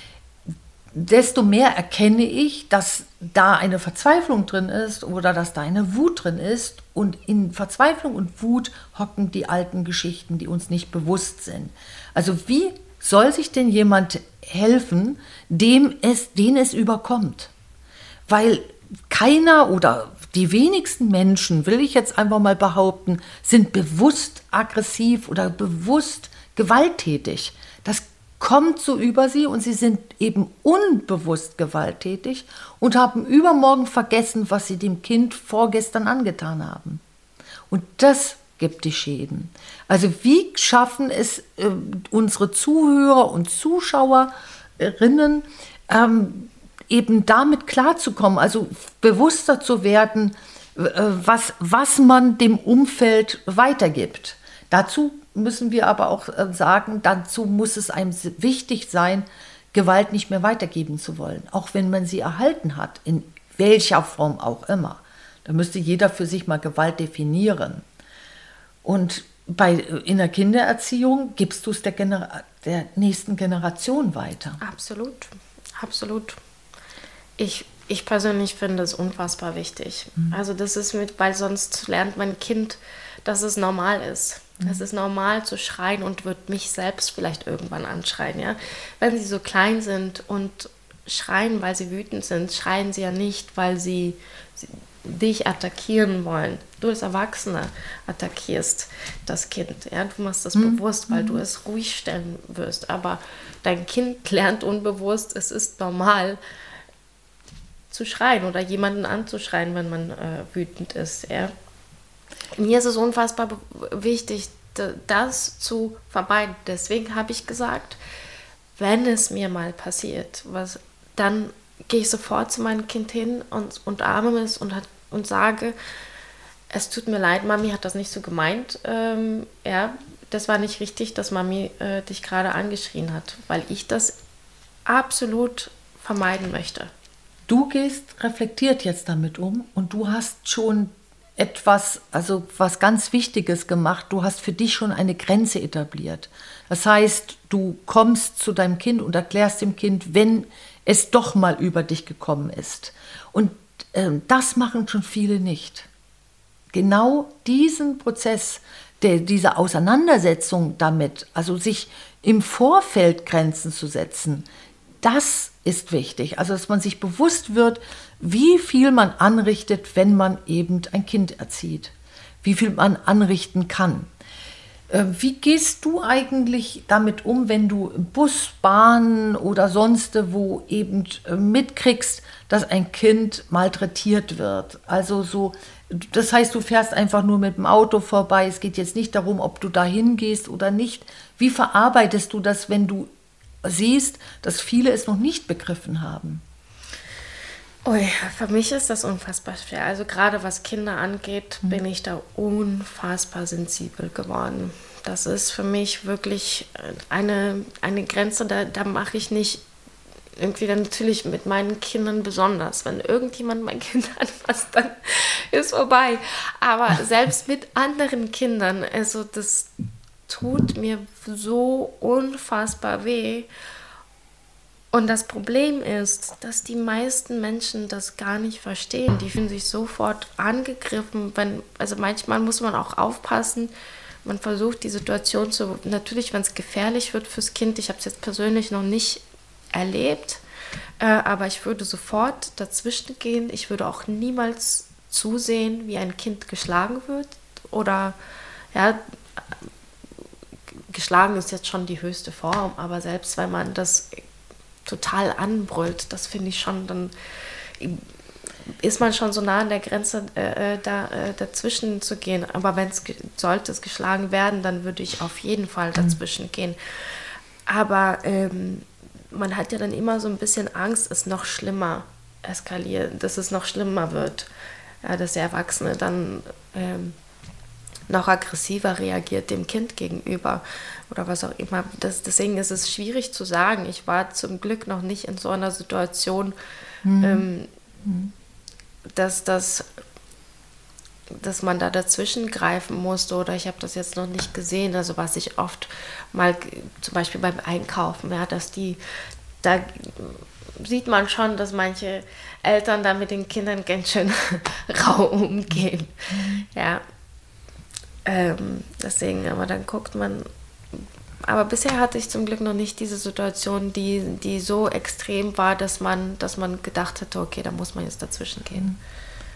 desto mehr erkenne ich, dass da eine Verzweiflung drin ist oder dass da eine Wut drin ist. Und in Verzweiflung und Wut hocken die alten Geschichten, die uns nicht bewusst sind. Also wie soll sich denn jemand helfen, dem es, den es überkommt? Weil keiner oder die wenigsten Menschen, will ich jetzt einfach mal behaupten, sind bewusst aggressiv oder bewusst gewalttätig. Das kommt so über sie und sie sind eben unbewusst gewalttätig und haben übermorgen vergessen, was sie dem Kind vorgestern angetan haben. Und das gibt die Schäden. Also wie schaffen es äh, unsere Zuhörer und Zuschauerinnen, ähm, eben damit klarzukommen, also bewusster zu werden, äh, was, was man dem Umfeld weitergibt. Dazu müssen wir aber auch sagen, dazu muss es einem wichtig sein, Gewalt nicht mehr weitergeben zu wollen, auch wenn man sie erhalten hat, in welcher Form auch immer. Da müsste jeder für sich mal Gewalt definieren. Und bei, in der Kindererziehung gibst du es der, Gener- der nächsten Generation weiter. Absolut, absolut. Ich, ich persönlich finde es unfassbar wichtig. Mhm. Also das ist mit, weil sonst lernt mein Kind, dass es normal ist. Es ist normal zu schreien und wird mich selbst vielleicht irgendwann anschreien. Ja? Wenn sie so klein sind und schreien, weil sie wütend sind, schreien sie ja nicht, weil sie, sie dich attackieren wollen. Du als Erwachsener attackierst das Kind. Ja? Du machst das mhm. bewusst, weil du es ruhig stellen wirst. Aber dein Kind lernt unbewusst, es ist normal zu schreien oder jemanden anzuschreien, wenn man äh, wütend ist. Ja? Mir ist es unfassbar wichtig, das zu vermeiden. Deswegen habe ich gesagt, wenn es mir mal passiert, was, dann gehe ich sofort zu meinem Kind hin und, und umarme es und, hat, und sage, es tut mir leid, Mami hat das nicht so gemeint. Ähm, ja, das war nicht richtig, dass Mami äh, dich gerade angeschrien hat, weil ich das absolut vermeiden möchte. Du gehst reflektiert jetzt damit um und du hast schon etwas, also was ganz Wichtiges gemacht. Du hast für dich schon eine Grenze etabliert. Das heißt, du kommst zu deinem Kind und erklärst dem Kind, wenn es doch mal über dich gekommen ist. Und äh, das machen schon viele nicht. Genau diesen Prozess, der, diese Auseinandersetzung damit, also sich im Vorfeld Grenzen zu setzen, das ist wichtig. Also, dass man sich bewusst wird, wie viel man anrichtet, wenn man eben ein Kind erzieht. Wie viel man anrichten kann. Äh, wie gehst du eigentlich damit um, wenn du im Bus, Bahn oder sonst wo eben äh, mitkriegst, dass ein Kind malträtiert wird? Also so, das heißt, du fährst einfach nur mit dem Auto vorbei. Es geht jetzt nicht darum, ob du da hingehst oder nicht. Wie verarbeitest du das, wenn du siehst, dass viele es noch nicht begriffen haben? Ui, für mich ist das unfassbar schwer. Also gerade was Kinder angeht, mhm. bin ich da unfassbar sensibel geworden. Das ist für mich wirklich eine, eine Grenze, da, da mache ich nicht irgendwie dann natürlich mit meinen Kindern besonders. Wenn irgendjemand mein Kind anfasst, dann ist vorbei. Aber selbst mit anderen Kindern, also das tut mir so unfassbar weh. Und das Problem ist, dass die meisten Menschen das gar nicht verstehen. Die fühlen sich sofort angegriffen. Wenn, also manchmal muss man auch aufpassen. Man versucht die Situation zu, natürlich, wenn es gefährlich wird fürs Kind. Ich habe es jetzt persönlich noch nicht erlebt, äh, aber ich würde sofort dazwischen gehen. Ich würde auch niemals zusehen, wie ein Kind geschlagen wird. Oder, ja, geschlagen ist jetzt schon die höchste Form, aber selbst wenn man das total anbrüllt, das finde ich schon, dann ist man schon so nah an der Grenze, äh, da, äh, dazwischen zu gehen. Aber wenn es sollte es geschlagen werden, dann würde ich auf jeden Fall dazwischen gehen. Aber ähm, man hat ja dann immer so ein bisschen Angst, es noch schlimmer eskaliert, dass es noch schlimmer wird, ja, dass der Erwachsene dann ähm, noch aggressiver reagiert dem Kind gegenüber oder was auch immer. Das, deswegen ist es schwierig zu sagen. Ich war zum Glück noch nicht in so einer Situation, mhm. ähm, mhm. dass das... dass man da dazwischen greifen musste oder ich habe das jetzt noch nicht gesehen, also was ich oft mal, zum Beispiel beim Einkaufen, ja, dass die, da sieht man schon, dass manche Eltern da mit den Kindern ganz schön rau umgehen, mhm. ja, ähm, deswegen, aber dann guckt man, aber bisher hatte ich zum Glück noch nicht diese Situation, die, die so extrem war, dass man, dass man gedacht hätte, okay, da muss man jetzt dazwischen gehen. Mhm.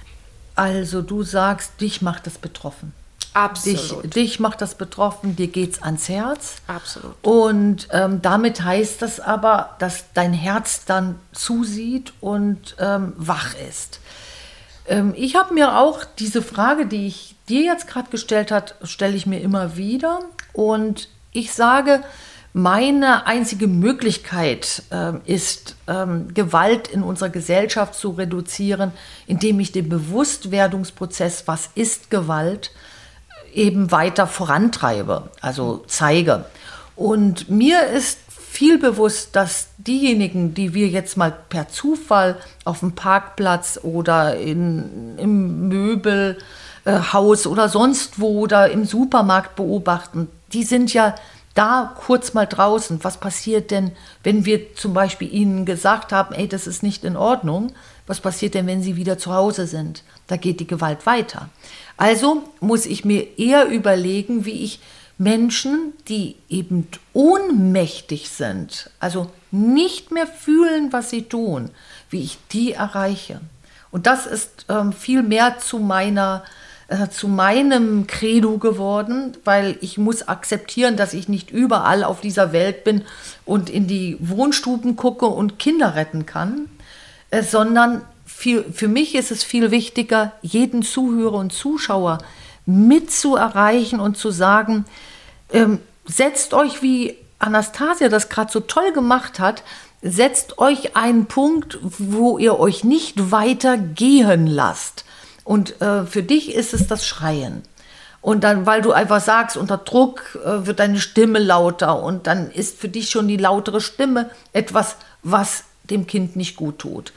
Also du sagst, dich macht das betroffen. Absolut. Dich, dich macht das betroffen, dir geht's ans Herz. Absolut. Und ähm, damit heißt das aber, dass dein Herz dann zusieht und ähm, wach ist. Ähm, ich habe mir auch diese Frage, die ich dir jetzt gerade gestellt habe, stelle ich mir immer wieder. Und ich sage, meine einzige Möglichkeit ähm, ist, ähm, Gewalt in unserer Gesellschaft zu reduzieren, indem ich den Bewusstwerdungsprozess, was ist Gewalt, eben weiter vorantreibe, also zeige. Und mir ist viel bewusst, dass diejenigen, die wir jetzt mal per Zufall auf dem Parkplatz oder in, im Möbelhaus oder sonst wo oder im Supermarkt beobachten, die sind ja da kurz mal draußen. Was passiert denn, wenn wir zum Beispiel ihnen gesagt haben, ey, das ist nicht in Ordnung? Was passiert denn, wenn sie wieder zu Hause sind? Da geht die Gewalt weiter. Also muss ich mir eher überlegen, wie ich Menschen, die eben ohnmächtig sind, also nicht mehr fühlen, was sie tun, wie ich die erreiche. Und das ist ähm, viel mehr zu meiner zu meinem Credo geworden, weil ich muss akzeptieren, dass ich nicht überall auf dieser Welt bin und in die Wohnstuben gucke und Kinder retten kann, äh, sondern viel, für mich ist es viel wichtiger, jeden Zuhörer und Zuschauer mit zu erreichen und zu sagen, ähm, setzt euch, wie Anastasia das gerade so toll gemacht hat, setzt euch einen Punkt, wo ihr euch nicht weiter gehen lasst. Und äh, für dich ist es das Schreien. Und dann, weil du einfach sagst, unter Druck äh, wird deine Stimme lauter und dann ist für dich schon die lautere Stimme etwas, was dem Kind nicht gut tut.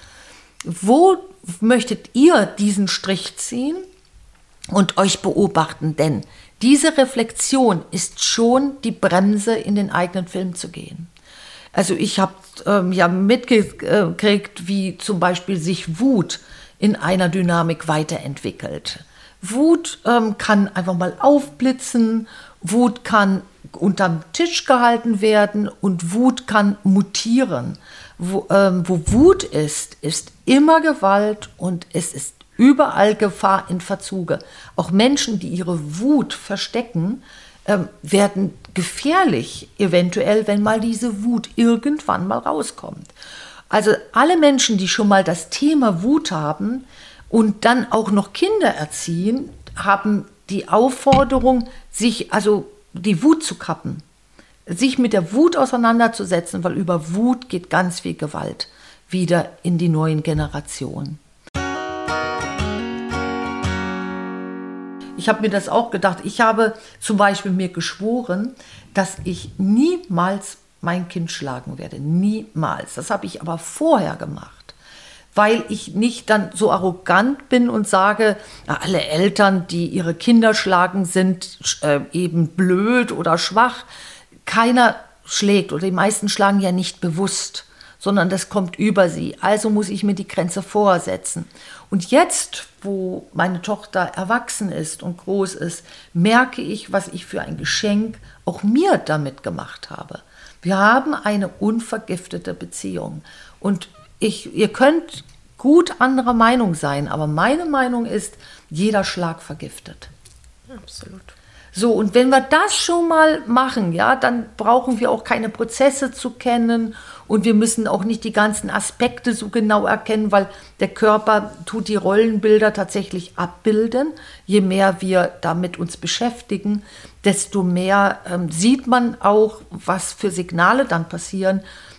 Wo möchtet ihr diesen Strich ziehen und euch beobachten? Denn diese Reflexion ist schon die Bremse, in den eigenen Film zu gehen. Also ich habe ähm, ja mitgekriegt, wie zum Beispiel sich Wut in einer Dynamik weiterentwickelt. Wut ähm, kann einfach mal aufblitzen, Wut kann unterm Tisch gehalten werden und Wut kann mutieren. Wo, ähm, wo Wut ist, ist immer Gewalt und es ist überall Gefahr in Verzuge. Auch Menschen, die ihre Wut verstecken, ähm, werden gefährlich, eventuell, wenn mal diese Wut irgendwann mal rauskommt. Also alle Menschen, die schon mal das Thema Wut haben und dann auch noch Kinder erziehen, haben die Aufforderung, sich also die Wut zu kappen, sich mit der Wut auseinanderzusetzen, weil über Wut geht ganz viel Gewalt wieder in die neuen Generationen. Ich habe mir das auch gedacht. Ich habe zum Beispiel mir geschworen, dass ich niemals mein Kind schlagen werde. Niemals. Das habe ich aber vorher gemacht, weil ich nicht dann so arrogant bin und sage, alle Eltern, die ihre Kinder schlagen, sind äh, eben blöd oder schwach. Keiner schlägt oder die meisten schlagen ja nicht bewusst, sondern das kommt über sie. Also muss ich mir die Grenze vorsetzen. Und jetzt, wo meine Tochter erwachsen ist und groß ist, merke ich, was ich für ein Geschenk auch mir damit gemacht habe. Wir haben eine unvergiftete Beziehung. Und ich, ihr könnt gut anderer Meinung sein, aber meine Meinung ist, jeder Schlag vergiftet. Absolut. So, und wenn wir das schon mal machen, ja, dann brauchen wir auch keine Prozesse zu kennen und wir müssen auch nicht die ganzen Aspekte so genau erkennen, weil der Körper tut die Rollenbilder tatsächlich abbilden. Je mehr wir damit uns beschäftigen, desto mehr ähm, sieht man auch, was für Signale dann passieren.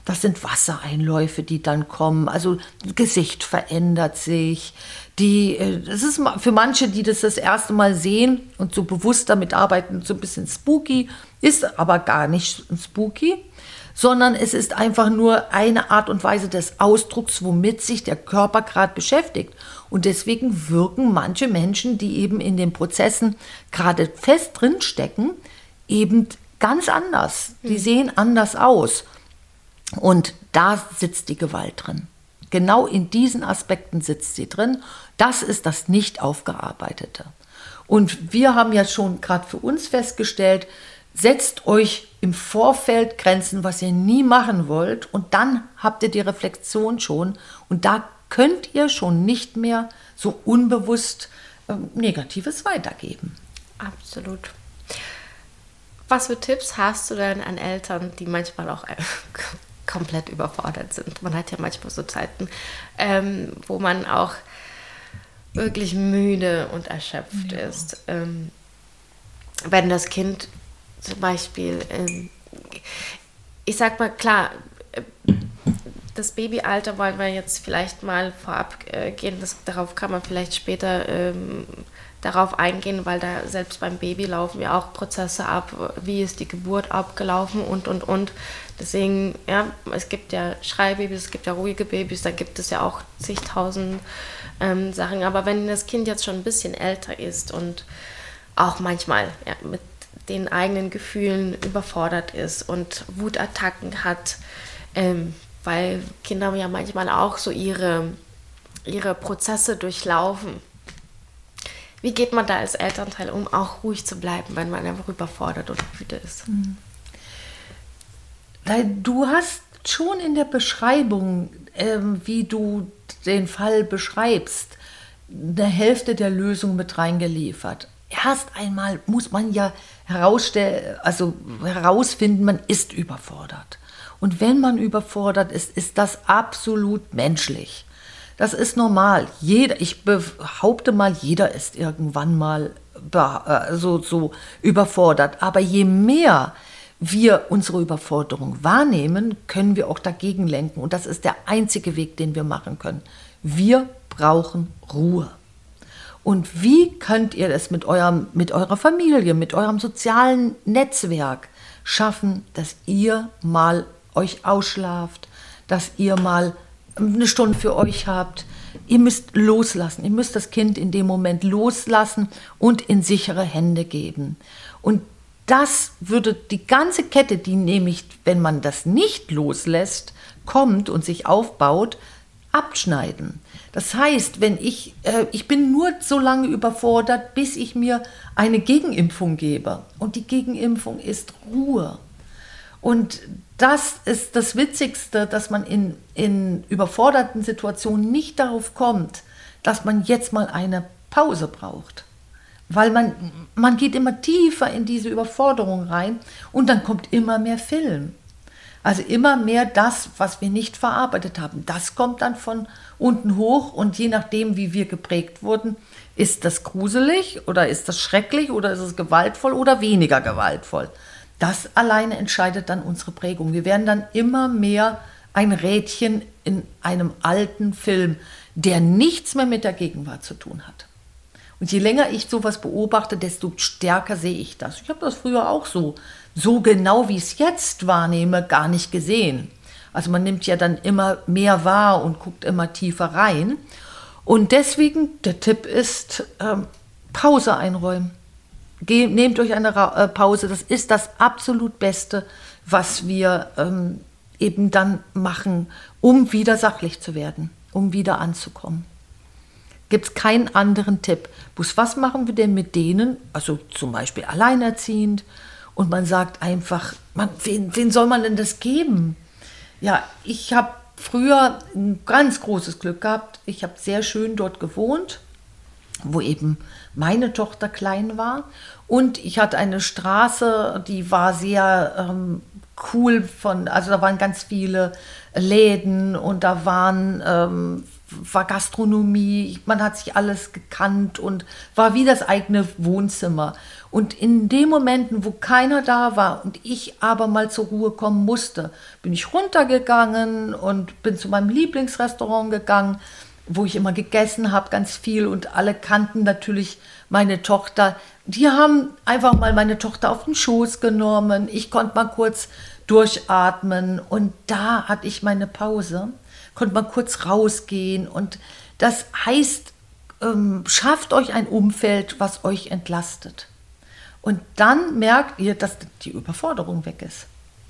Das sind Wassereinläufe, die dann kommen. Also das Gesicht verändert sich. Die, das ist für manche, die das das erste Mal sehen und so bewusst damit arbeiten, so ein bisschen spooky, ist aber gar nicht spooky, sondern es ist einfach nur eine Art und Weise des Ausdrucks, womit sich der Körper gerade beschäftigt. Und deswegen wirken manche Menschen, die eben in den Prozessen gerade fest drinstecken, eben ganz anders. Die sehen anders aus. Und da sitzt die Gewalt drin. Genau in diesen Aspekten sitzt sie drin. Das ist das Nicht-Aufgearbeitete. Und wir haben ja schon gerade für uns festgestellt, setzt euch im Vorfeld Grenzen, was ihr nie machen wollt, und dann habt ihr die Reflexion schon. Und da könnt ihr schon nicht mehr so unbewusst äh, Negatives weitergeben. Absolut. Was für Tipps hast du denn an Eltern, die manchmal auch äh, komplett überfordert sind? Man hat ja manchmal so Zeiten, ähm, wo man auch wirklich müde und erschöpft ja. ist. Ähm, wenn das Kind zum Beispiel, ähm, ich sag mal klar, äh, das Babyalter wollen wir jetzt vielleicht mal vorab äh, gehen, das, darauf kann man vielleicht später ähm, darauf eingehen, weil da selbst beim Baby laufen ja auch Prozesse ab, wie ist die Geburt abgelaufen und, und, und. Deswegen, ja, es gibt ja Schreibabys, es gibt ja ruhige Babys, da gibt es ja auch zigtausend ähm, Sachen. Aber wenn das Kind jetzt schon ein bisschen älter ist und auch manchmal ja, mit den eigenen Gefühlen überfordert ist und Wutattacken hat, ähm, weil Kinder ja manchmal auch so ihre, ihre Prozesse durchlaufen. Wie geht man da als Elternteil um, auch ruhig zu bleiben, wenn man einfach überfordert oder müde ist? Du hast schon in der Beschreibung, ähm, wie du den Fall beschreibst, eine Hälfte der Lösung mit reingeliefert. Erst einmal muss man ja herausstellen, also herausfinden, man ist überfordert. Und wenn man überfordert ist, ist das absolut menschlich. Das ist normal. Jeder, ich behaupte mal, jeder ist irgendwann mal so, so überfordert. Aber je mehr wir unsere Überforderung wahrnehmen, können wir auch dagegen lenken. Und das ist der einzige Weg, den wir machen können. Wir brauchen Ruhe. Und wie könnt ihr das mit, eurem, mit eurer Familie, mit eurem sozialen Netzwerk schaffen, dass ihr mal euch ausschlaft, dass ihr mal eine Stunde für euch habt? Ihr müsst loslassen, ihr müsst das Kind in dem Moment loslassen und in sichere Hände geben. Und das würde die ganze Kette, die nämlich, wenn man das nicht loslässt, kommt und sich aufbaut, abschneiden. Das heißt, wenn ich, äh, ich bin nur so lange überfordert, bis ich mir eine Gegenimpfung gebe. Und die Gegenimpfung ist Ruhe. Und das ist das Witzigste, dass man in, in überforderten Situationen nicht darauf kommt, dass man jetzt mal eine Pause braucht. Weil man, man geht immer tiefer in diese Überforderung rein und dann kommt immer mehr Film. Also immer mehr das, was wir nicht verarbeitet haben. Das kommt dann von unten hoch und je nachdem, wie wir geprägt wurden, ist das gruselig oder ist das schrecklich oder ist es gewaltvoll oder weniger gewaltvoll. Das alleine entscheidet dann unsere Prägung. Wir werden dann immer mehr ein Rädchen in einem alten Film, der nichts mehr mit der Gegenwart zu tun hat. Und je länger ich sowas beobachte, desto stärker sehe ich das. Ich habe das früher auch so, so genau wie ich es jetzt wahrnehme, gar nicht gesehen. Also man nimmt ja dann immer mehr wahr und guckt immer tiefer rein. Und deswegen, der Tipp ist, ähm, Pause einräumen. Ge- nehmt euch eine Ra- äh, Pause, das ist das absolut Beste, was wir ähm, eben dann machen, um wieder sachlich zu werden, um wieder anzukommen. Gibt es keinen anderen Tipp. Bloß was machen wir denn mit denen, also zum Beispiel alleinerziehend, und man sagt einfach, man, wen, wen soll man denn das geben? Ja, ich habe früher ein ganz großes Glück gehabt. Ich habe sehr schön dort gewohnt, wo eben meine Tochter klein war. Und ich hatte eine Straße, die war sehr ähm, cool, von, also da waren ganz viele Läden und da waren ähm, war Gastronomie, man hat sich alles gekannt und war wie das eigene Wohnzimmer. Und in den Momenten, wo keiner da war und ich aber mal zur Ruhe kommen musste, bin ich runtergegangen und bin zu meinem Lieblingsrestaurant gegangen, wo ich immer gegessen habe, ganz viel. Und alle kannten natürlich meine Tochter. Die haben einfach mal meine Tochter auf den Schoß genommen. Ich konnte mal kurz durchatmen und da hatte ich meine Pause, konnte mal kurz rausgehen. Und das heißt, ähm, schafft euch ein Umfeld, was euch entlastet. Und dann merkt ihr, dass die Überforderung weg ist.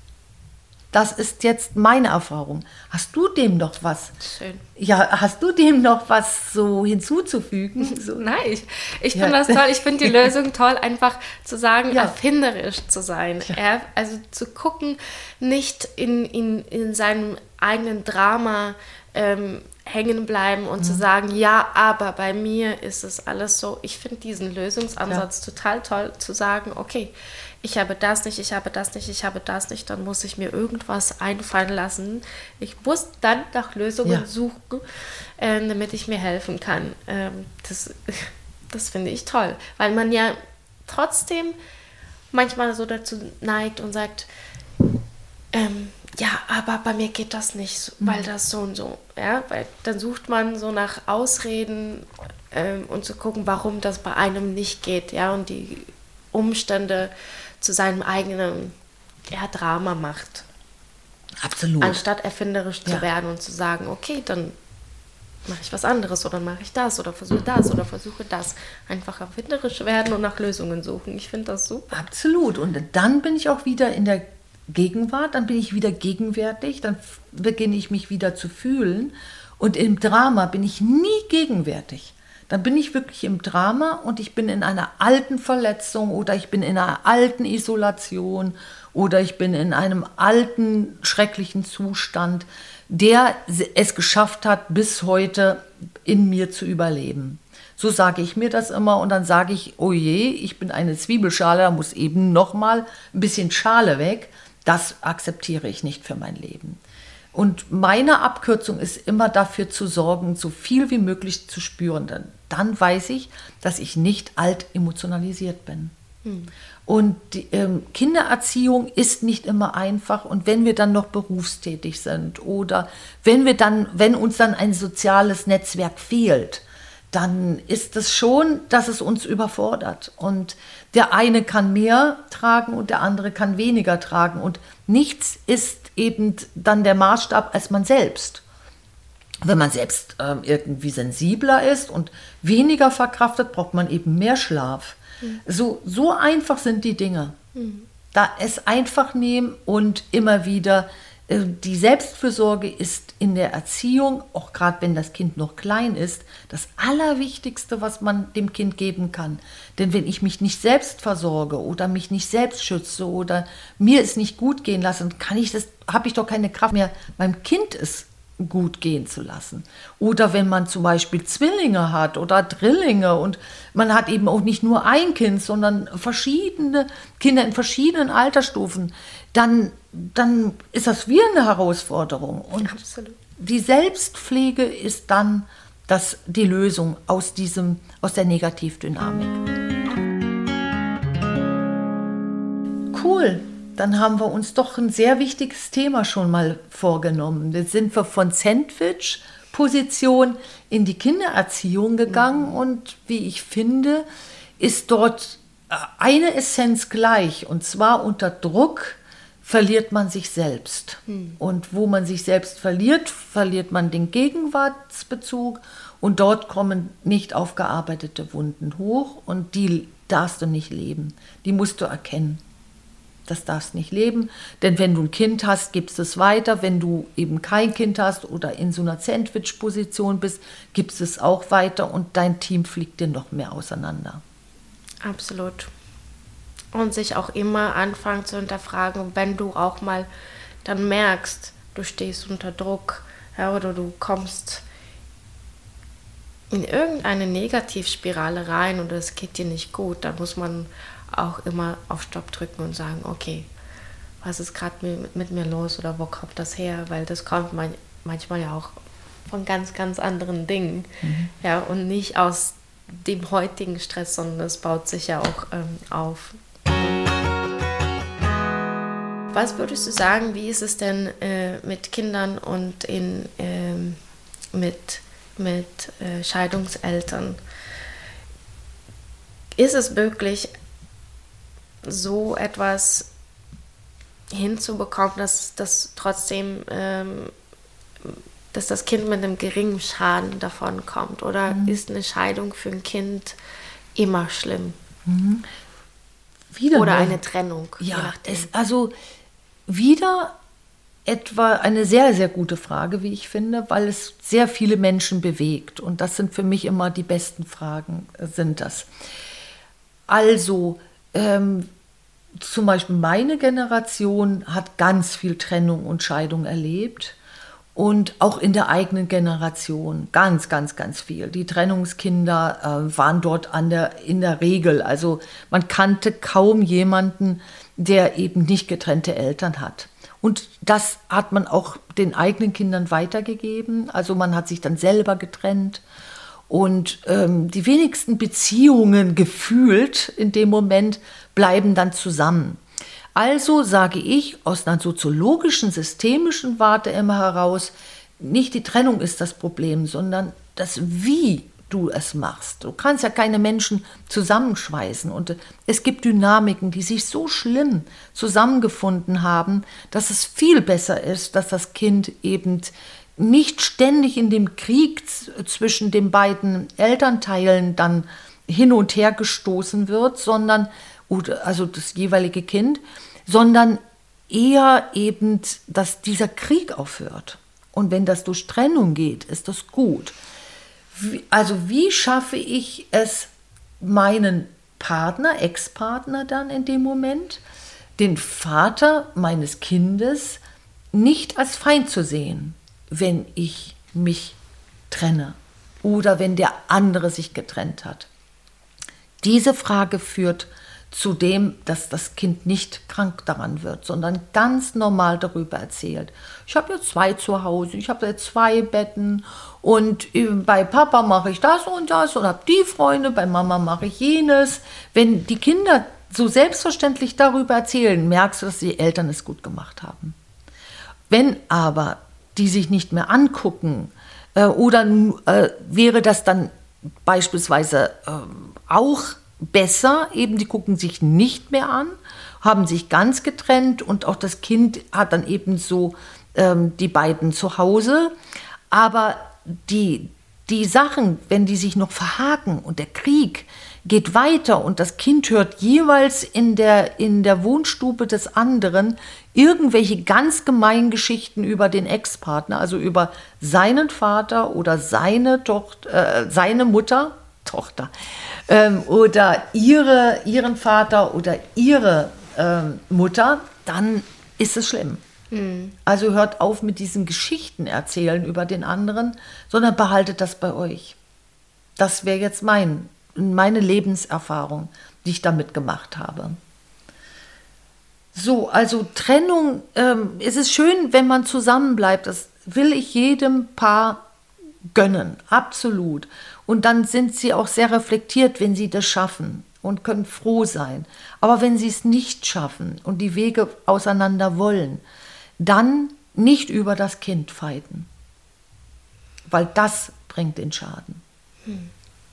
Das ist jetzt meine Erfahrung. Hast du dem noch was? Schön. Ja, hast du dem noch was so hinzuzufügen? So. Nein, ich, ich finde ja. das toll. Ich finde die Lösung toll, einfach zu sagen, ja. erfinderisch zu sein. Ja. Also zu gucken, nicht in, in, in seinem eigenen Drama ähm, hängen bleiben und mhm. zu sagen, ja, aber bei mir ist es alles so. Ich finde diesen Lösungsansatz ja. total toll, zu sagen, okay, ich habe das nicht, ich habe das nicht, ich habe das nicht, dann muss ich mir irgendwas einfallen lassen. Ich muss dann nach Lösungen ja. suchen, äh, damit ich mir helfen kann. Ähm, das das finde ich toll, weil man ja trotzdem manchmal so dazu neigt und sagt, ähm, ja, aber bei mir geht das nicht, weil das so und so. Ja? Weil dann sucht man so nach Ausreden ähm, und zu gucken, warum das bei einem nicht geht, ja, und die Umstände zu seinem eigenen ja, Drama macht. Absolut. Anstatt erfinderisch ja. zu werden und zu sagen, okay, dann mache ich was anderes oder mache ich das oder versuche das oder versuche das. Einfach erfinderisch werden und nach Lösungen suchen. Ich finde das super. Absolut. Und dann bin ich auch wieder in der Gegenwart, dann bin ich wieder gegenwärtig, dann beginne ich mich wieder zu fühlen. Und im Drama bin ich nie gegenwärtig. Dann bin ich wirklich im Drama und ich bin in einer alten Verletzung oder ich bin in einer alten Isolation oder ich bin in einem alten, schrecklichen Zustand, der es geschafft hat, bis heute in mir zu überleben. So sage ich mir das immer und dann sage ich, oh je, ich bin eine Zwiebelschale, da muss eben noch mal ein bisschen Schale weg. Das akzeptiere ich nicht für mein Leben. Und meine Abkürzung ist immer dafür zu sorgen, so viel wie möglich zu spüren. Dann, dann weiß ich, dass ich nicht alt emotionalisiert bin. Hm. Und die ähm, Kindererziehung ist nicht immer einfach. Und wenn wir dann noch berufstätig sind oder wenn wir dann, wenn uns dann ein soziales Netzwerk fehlt, dann ist es schon, dass es uns überfordert. Und der eine kann mehr tragen und der andere kann weniger tragen. Und nichts ist eben dann der Maßstab als man selbst. Wenn man selbst ähm, irgendwie sensibler ist und weniger verkraftet, braucht man eben mehr Schlaf. Mhm. So, so einfach sind die Dinge. Mhm. Da es einfach nehmen und immer wieder äh, die Selbstfürsorge ist in der Erziehung, auch gerade wenn das Kind noch klein ist, das Allerwichtigste, was man dem Kind geben kann. Denn wenn ich mich nicht selbst versorge oder mich nicht selbst schütze oder mir es nicht gut gehen lasse, kann ich das, habe ich doch keine Kraft mehr, meinem Kind es gut gehen zu lassen. Oder wenn man zum Beispiel Zwillinge hat oder Drillinge und man hat eben auch nicht nur ein Kind, sondern verschiedene Kinder in verschiedenen Altersstufen, dann, dann ist das wie eine Herausforderung. Und Absolut. Die Selbstpflege ist dann das, die Lösung aus, diesem, aus der Negativdynamik. Cool. Dann haben wir uns doch ein sehr wichtiges Thema schon mal vorgenommen. Jetzt sind wir von Sandwich-Position in die Kindererziehung gegangen mhm. und wie ich finde, ist dort eine Essenz gleich. Und zwar unter Druck verliert man sich selbst. Mhm. Und wo man sich selbst verliert, verliert man den Gegenwartsbezug und dort kommen nicht aufgearbeitete Wunden hoch und die darfst du nicht leben. Die musst du erkennen. Das darfst nicht leben, denn wenn du ein Kind hast, gibst es weiter. Wenn du eben kein Kind hast oder in so einer Sandwich-Position bist, gibst es auch weiter und dein Team fliegt dir noch mehr auseinander. Absolut. Und sich auch immer anfangen zu hinterfragen, wenn du auch mal dann merkst, du stehst unter Druck, ja, oder du kommst in irgendeine Negativspirale rein oder es geht dir nicht gut, dann muss man auch immer auf Stopp drücken und sagen, okay, was ist gerade mit, mit mir los oder wo kommt das her? Weil das kommt man, manchmal ja auch von ganz, ganz anderen Dingen. Mhm. Ja, und nicht aus dem heutigen Stress, sondern es baut sich ja auch ähm, auf. Was würdest du sagen, wie ist es denn äh, mit Kindern und in, ähm, mit, mit äh, Scheidungseltern? Ist es möglich, so etwas hinzubekommen, dass, dass trotzdem ähm, dass das Kind mit einem geringen Schaden davon kommt? Oder mhm. ist eine Scheidung für ein Kind immer schlimm? Mhm. Wieder Oder eine, eine Trennung? Ja, es, also wieder etwa eine sehr, sehr gute Frage, wie ich finde, weil es sehr viele Menschen bewegt. Und das sind für mich immer die besten Fragen, sind das. Also, ähm, zum Beispiel meine Generation hat ganz viel Trennung und Scheidung erlebt. Und auch in der eigenen Generation ganz, ganz, ganz viel. Die Trennungskinder äh, waren dort an der, in der Regel, also man kannte kaum jemanden, der eben nicht getrennte Eltern hat. Und das hat man auch den eigenen Kindern weitergegeben. Also man hat sich dann selber getrennt. Und ähm, die wenigsten Beziehungen gefühlt in dem Moment bleiben dann zusammen. Also sage ich aus einer soziologischen, systemischen Warte immer heraus, nicht die Trennung ist das Problem, sondern das, wie du es machst. Du kannst ja keine Menschen zusammenschweißen. Und es gibt Dynamiken, die sich so schlimm zusammengefunden haben, dass es viel besser ist, dass das Kind eben nicht ständig in dem Krieg zwischen den beiden Elternteilen dann hin und her gestoßen wird, sondern also das jeweilige Kind, sondern eher eben, dass dieser Krieg aufhört. Und wenn das durch Trennung geht, ist das gut. Wie, also wie schaffe ich es, meinen Partner, Ex-Partner dann in dem Moment, den Vater meines Kindes nicht als Feind zu sehen, wenn ich mich trenne oder wenn der andere sich getrennt hat? Diese Frage führt zu dem, dass das Kind nicht krank daran wird, sondern ganz normal darüber erzählt. Ich habe jetzt zwei zu Hause, ich habe jetzt zwei Betten und bei Papa mache ich das und das und habe die Freunde, bei Mama mache ich jenes. Wenn die Kinder so selbstverständlich darüber erzählen, merkst du, dass die Eltern es gut gemacht haben. Wenn aber die sich nicht mehr angucken äh, oder äh, wäre das dann beispielsweise äh, auch besser, eben die gucken sich nicht mehr an, haben sich ganz getrennt und auch das Kind hat dann eben so ähm, die beiden zu Hause. Aber die, die Sachen, wenn die sich noch verhaken und der Krieg geht weiter und das Kind hört jeweils in der, in der Wohnstube des anderen irgendwelche ganz gemeinen Geschichten über den Ex-Partner, also über seinen Vater oder seine Tochter, äh, seine Mutter, Tochter, ähm, oder ihre, ihren Vater oder ihre ähm, Mutter, dann ist es schlimm. Mhm. Also hört auf mit diesen Geschichten erzählen über den anderen, sondern behaltet das bei euch. Das wäre jetzt mein, meine Lebenserfahrung, die ich damit gemacht habe. So, also Trennung, ähm, es ist schön, wenn man zusammenbleibt, das will ich jedem Paar gönnen, absolut. Und dann sind sie auch sehr reflektiert, wenn sie das schaffen und können froh sein. Aber wenn sie es nicht schaffen und die Wege auseinander wollen, dann nicht über das Kind fighten, weil das bringt den Schaden. Hm.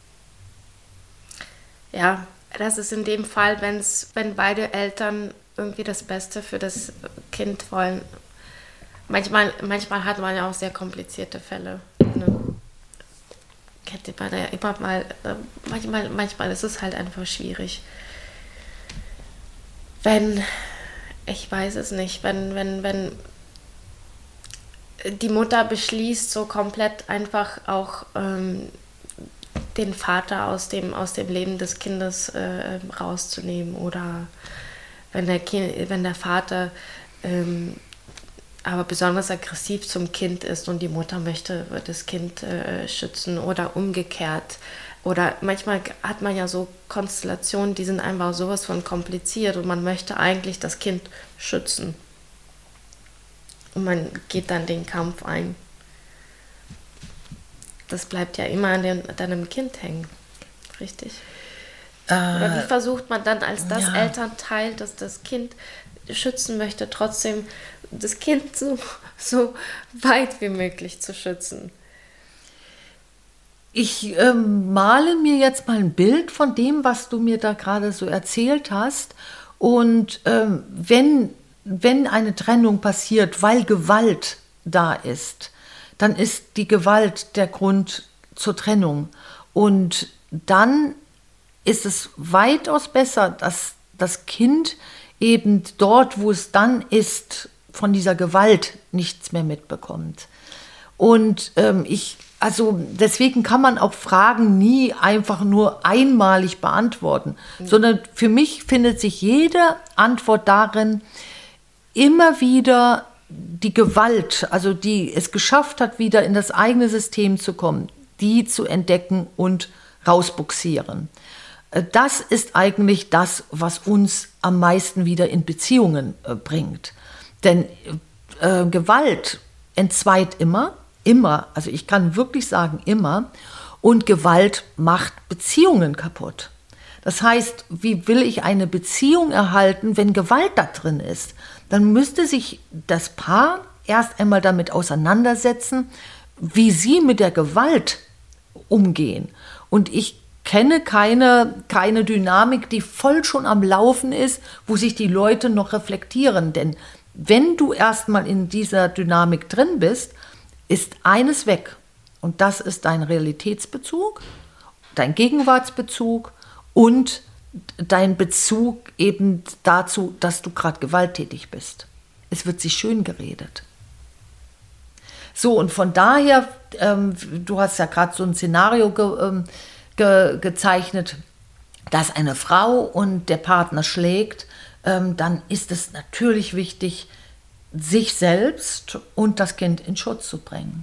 Ja, das ist in dem Fall, wenn's, wenn beide Eltern irgendwie das Beste für das Kind wollen. Manchmal, manchmal hat man ja auch sehr komplizierte Fälle. Ne? Kennt man ja immer mal, manchmal, manchmal ist es halt einfach schwierig. Wenn, ich weiß es nicht, wenn, wenn, wenn die Mutter beschließt, so komplett einfach auch ähm, den Vater aus dem, aus dem Leben des Kindes äh, rauszunehmen, oder wenn der, kind, wenn der Vater ähm, aber besonders aggressiv zum Kind ist und die Mutter möchte das Kind äh, schützen oder umgekehrt. Oder manchmal hat man ja so Konstellationen, die sind einfach sowas von kompliziert und man möchte eigentlich das Kind schützen. Und man geht dann den Kampf ein. das bleibt ja immer an dem, deinem Kind hängen, richtig? Äh, Oder wie versucht man dann als das ja. Elternteil, das das Kind schützen möchte, trotzdem das Kind so, so weit wie möglich zu schützen? Ich ähm, male mir jetzt mal ein Bild von dem, was du mir da gerade so erzählt hast. Und ähm, wenn, wenn eine Trennung passiert, weil Gewalt da ist, dann ist die Gewalt der Grund zur Trennung. Und dann ist es weitaus besser, dass das Kind eben dort, wo es dann ist, von dieser Gewalt nichts mehr mitbekommt. Und ähm, ich, also deswegen kann man auch Fragen nie einfach nur einmalig beantworten, mhm. sondern für mich findet sich jede Antwort darin, immer wieder die Gewalt, also die es geschafft hat, wieder in das eigene System zu kommen, die zu entdecken und rausbuxieren. Das ist eigentlich das, was uns am meisten wieder in Beziehungen äh, bringt. Denn äh, Gewalt entzweit immer, immer, also ich kann wirklich sagen immer, und Gewalt macht Beziehungen kaputt. Das heißt, wie will ich eine Beziehung erhalten, wenn Gewalt da drin ist? Dann müsste sich das Paar erst einmal damit auseinandersetzen, wie sie mit der Gewalt umgehen. Und ich kenne keine, keine Dynamik, die voll schon am Laufen ist, wo sich die Leute noch reflektieren. Denn wenn du erstmal in dieser Dynamik drin bist, ist eines weg. Und das ist dein Realitätsbezug, dein Gegenwartsbezug und dein Bezug eben dazu, dass du gerade gewalttätig bist. Es wird sich schön geredet. So, und von daher, ähm, du hast ja gerade so ein Szenario ge, ähm, ge, gezeichnet, dass eine Frau und der Partner schlägt, ähm, dann ist es natürlich wichtig, sich selbst und das Kind in Schutz zu bringen.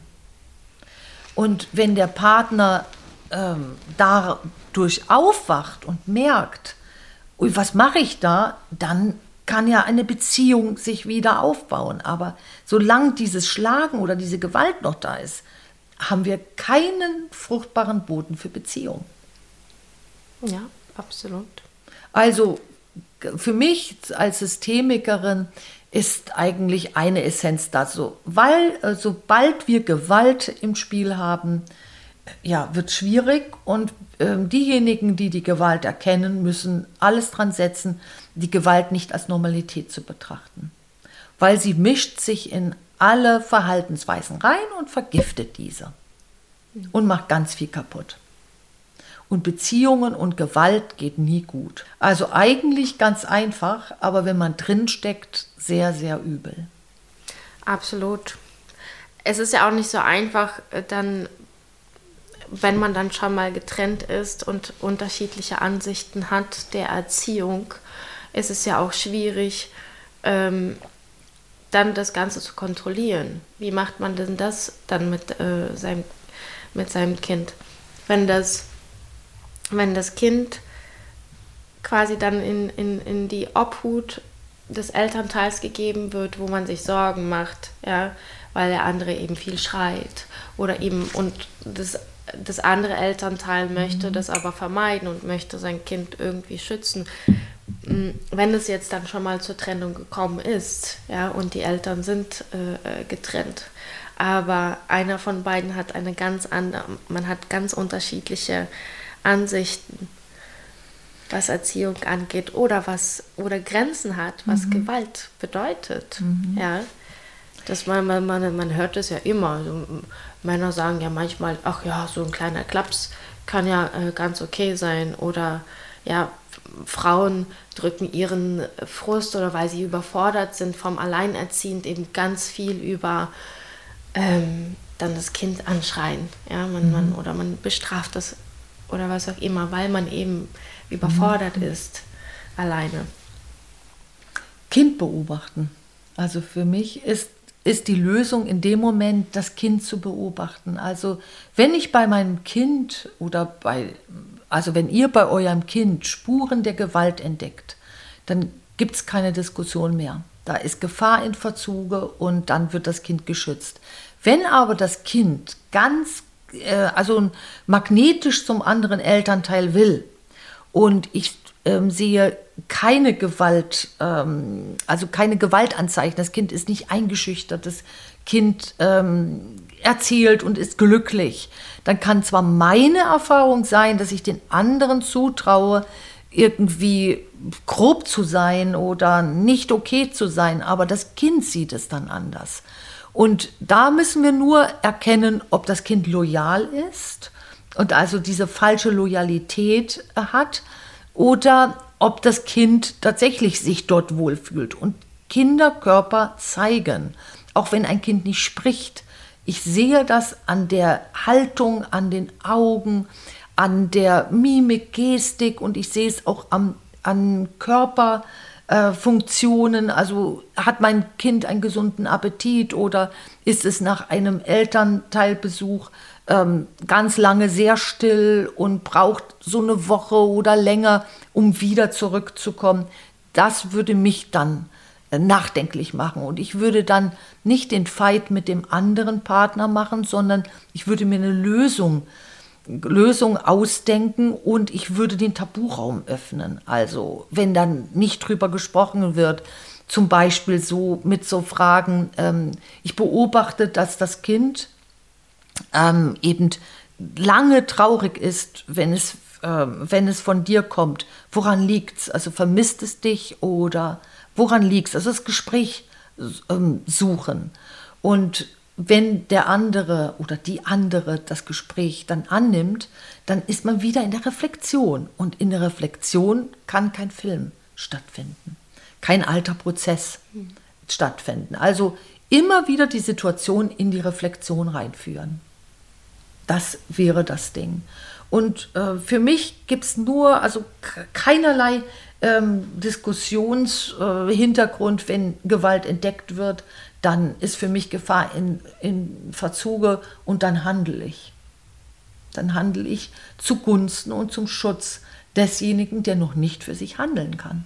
Und wenn der Partner ähm, dadurch aufwacht und merkt, ui, was mache ich da, dann kann ja eine Beziehung sich wieder aufbauen. Aber solange dieses Schlagen oder diese Gewalt noch da ist, haben wir keinen fruchtbaren Boden für Beziehung. Ja, absolut. Also für mich als Systemikerin ist eigentlich eine Essenz dazu, weil äh, sobald wir Gewalt im Spiel haben, ja, wird schwierig und äh, diejenigen, die die Gewalt erkennen, müssen alles dran setzen, die Gewalt nicht als Normalität zu betrachten, weil sie mischt sich in alle Verhaltensweisen rein und vergiftet diese und macht ganz viel kaputt. Und Beziehungen und Gewalt geht nie gut. Also eigentlich ganz einfach, aber wenn man drin steckt, sehr, sehr übel. Absolut. Es ist ja auch nicht so einfach, dann, wenn man dann schon mal getrennt ist und unterschiedliche Ansichten hat der Erziehung, ist es ja auch schwierig, ähm, dann das Ganze zu kontrollieren. Wie macht man denn das dann mit, äh, seinem, mit seinem Kind? Wenn das Wenn das Kind quasi dann in, in, in die Obhut des Elternteils gegeben wird, wo man sich Sorgen macht, ja, weil der andere eben viel schreit oder eben und das, das andere Elternteil möchte mhm. das aber vermeiden und möchte sein Kind irgendwie schützen. Wenn es jetzt dann schon mal zur Trennung gekommen ist, ja, und die Eltern sind äh, getrennt, aber einer von beiden hat eine ganz andere, man hat ganz unterschiedliche Ansichten, was Erziehung angeht oder was oder Grenzen hat, was mhm. Gewalt bedeutet. Mhm. Ja, dass man, man, man, man hört es ja immer. Also, Männer sagen ja manchmal, ach ja, so ein kleiner Klaps kann ja äh, ganz okay sein. Oder ja, Frauen drücken ihren Frust oder weil sie überfordert sind vom Alleinerziehend eben ganz viel über ähm, dann das Kind anschreien. Ja, man, mhm. man, oder man bestraft das oder was auch immer, weil man eben überfordert mhm. ist, alleine. Kind beobachten. Also für mich ist, ist die Lösung in dem Moment, das Kind zu beobachten. Also wenn ich bei meinem Kind oder bei, also wenn ihr bei eurem Kind Spuren der Gewalt entdeckt, dann gibt es keine Diskussion mehr. Da ist Gefahr in Verzuge und dann wird das Kind geschützt. Wenn aber das Kind ganz äh, also magnetisch zum anderen Elternteil will und ich ähm, sehe keine Gewalt, ähm, also keine Gewaltanzeichen, das Kind ist nicht eingeschüchtert, das Kind ähm, erzählt und ist glücklich, dann kann zwar meine Erfahrung sein, dass ich den anderen zutraue, irgendwie grob zu sein oder nicht okay zu sein, aber das Kind sieht es dann anders. Und da müssen wir nur erkennen, ob das Kind loyal ist und also diese falsche Loyalität hat oder ob das Kind tatsächlich sich dort wohlfühlt. Und Kinderkörper zeigen, auch wenn ein Kind nicht spricht. Ich sehe das an der Haltung, an den Augen, an der Mimik, Gestik und ich sehe es auch am, an Körperfunktionen. Äh, also hat mein Kind einen gesunden Appetit oder ist es nach einem Elternteilbesuch ähm, ganz lange sehr still und braucht so eine Woche oder länger, um wieder zurückzukommen. Das würde mich dann äh, nachdenklich machen und ich würde dann nicht den Fight mit dem anderen Partner machen, sondern ich würde mir eine Lösung Lösung ausdenken und ich würde den Taburaum öffnen. Also wenn dann nicht drüber gesprochen wird, zum Beispiel so mit so Fragen, ähm, ich beobachte, dass das Kind ähm, eben lange traurig ist, wenn es, äh, wenn es von dir kommt. Woran liegt's? Also vermisst es dich oder woran liegt's? Also das Gespräch ähm, suchen. Und wenn der andere oder die andere das Gespräch dann annimmt, dann ist man wieder in der Reflexion. Und in der Reflexion kann kein Film stattfinden, kein alter Prozess mhm. stattfinden. Also immer wieder die Situation in die Reflexion reinführen. Das wäre das Ding. Und äh, für mich gibt es nur, also keinerlei ähm, Diskussionshintergrund, äh, wenn Gewalt entdeckt wird, dann ist für mich Gefahr in, in Verzuge und dann handle ich. Dann handle ich zugunsten und zum Schutz desjenigen, der noch nicht für sich handeln kann.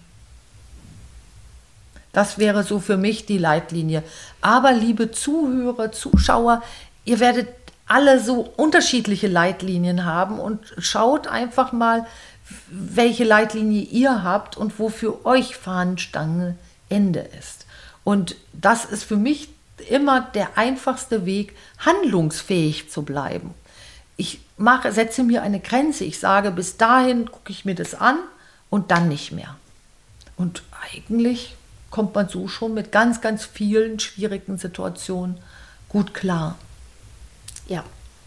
Das wäre so für mich die Leitlinie. Aber liebe Zuhörer, Zuschauer, ihr werdet alle so unterschiedliche Leitlinien haben und schaut einfach mal, welche Leitlinie ihr habt und wo für euch Fahnenstange Ende ist. Und das ist für mich immer der einfachste Weg, handlungsfähig zu bleiben. Ich mache, setze mir eine Grenze. Ich sage, bis dahin gucke ich mir das an und dann nicht mehr. Und eigentlich kommt man so schon mit ganz, ganz vielen schwierigen Situationen gut klar. Ja,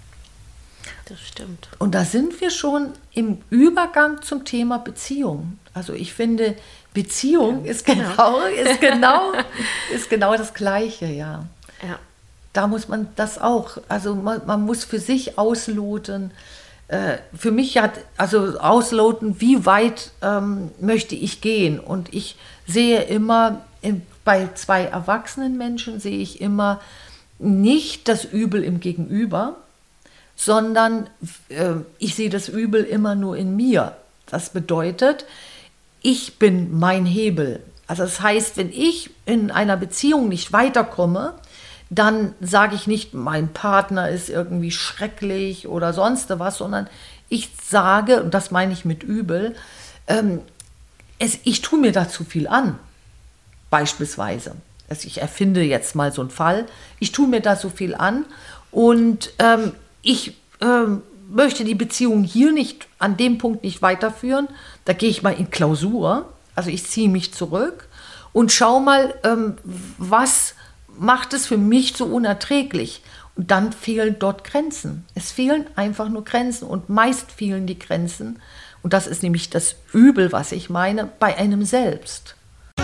das stimmt. Und da sind wir schon im Übergang zum Thema Beziehung. Also ich finde, Beziehung ja, ist, genau, ist, genau, ist genau das Gleiche, ja. ja. Da muss man das auch, also man, man muss für sich ausloten. Äh, für mich hat, also ausloten, wie weit ähm, möchte ich gehen. Und ich sehe immer, in, bei zwei erwachsenen Menschen sehe ich immer nicht das Übel im Gegenüber, sondern äh, ich sehe das Übel immer nur in mir. Das bedeutet, ich bin mein Hebel. Also das heißt, wenn ich in einer Beziehung nicht weiterkomme, dann sage ich nicht, mein Partner ist irgendwie schrecklich oder sonst was, sondern ich sage, und das meine ich mit Übel, ähm, es, ich tue mir da zu viel an. Beispielsweise. Also ich erfinde jetzt mal so einen Fall. Ich tue mir da so viel an und ähm, ich ähm, möchte die Beziehung hier nicht, an dem Punkt nicht weiterführen. Da gehe ich mal in Klausur, also ich ziehe mich zurück und schaue mal, ähm, was macht es für mich so unerträglich. Und dann fehlen dort Grenzen. Es fehlen einfach nur Grenzen und meist fehlen die Grenzen, und das ist nämlich das Übel, was ich meine, bei einem selbst.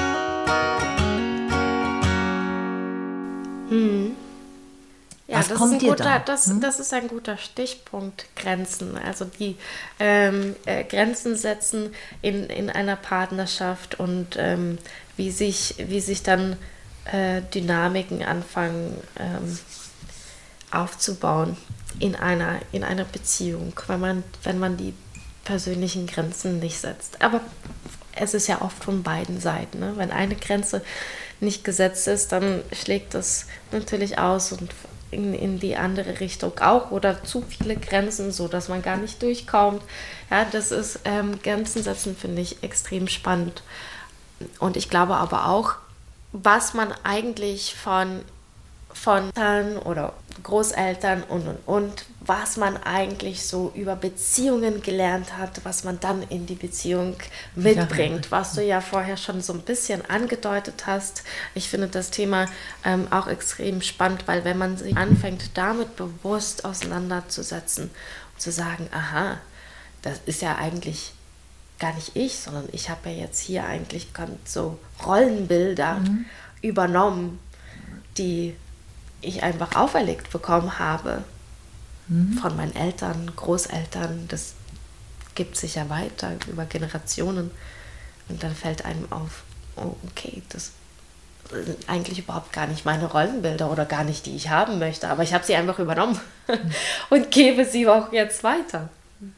Hm. Ja, Was das, kommt ist ein dir guter, da? das, Hm? das ist ein guter Stichpunkt, Grenzen. Also die ähm, äh, Grenzen setzen in, in einer Partnerschaft und ähm, wie, sich, wie sich dann äh, Dynamiken anfangen ähm, aufzubauen in einer, in einer Beziehung, wenn man, wenn man die persönlichen Grenzen nicht setzt. Aber es ist ja oft von beiden Seiten. Ne? Wenn eine Grenze nicht gesetzt ist, dann schlägt das natürlich aus und in, in die andere Richtung auch oder zu viele Grenzen, so dass man gar nicht durchkommt. Ja, das ist, ähm, Grenzen setzen finde ich extrem spannend. Und ich glaube aber auch, was man eigentlich von, von Eltern oder Großeltern und, und, und, was man eigentlich so über Beziehungen gelernt hat, was man dann in die Beziehung mitbringt, ja, was du ja vorher schon so ein bisschen angedeutet hast. Ich finde das Thema ähm, auch extrem spannend, weil wenn man sich anfängt, damit bewusst auseinanderzusetzen und zu sagen, aha, das ist ja eigentlich gar nicht ich, sondern ich habe ja jetzt hier eigentlich ganz so Rollenbilder mhm. übernommen, die ich einfach auferlegt bekommen habe mhm. von meinen Eltern, Großeltern. Das gibt sich ja weiter über Generationen. Und dann fällt einem auf, oh, okay, das sind eigentlich überhaupt gar nicht meine Rollenbilder oder gar nicht die ich haben möchte, aber ich habe sie einfach übernommen mhm. und gebe sie auch jetzt weiter.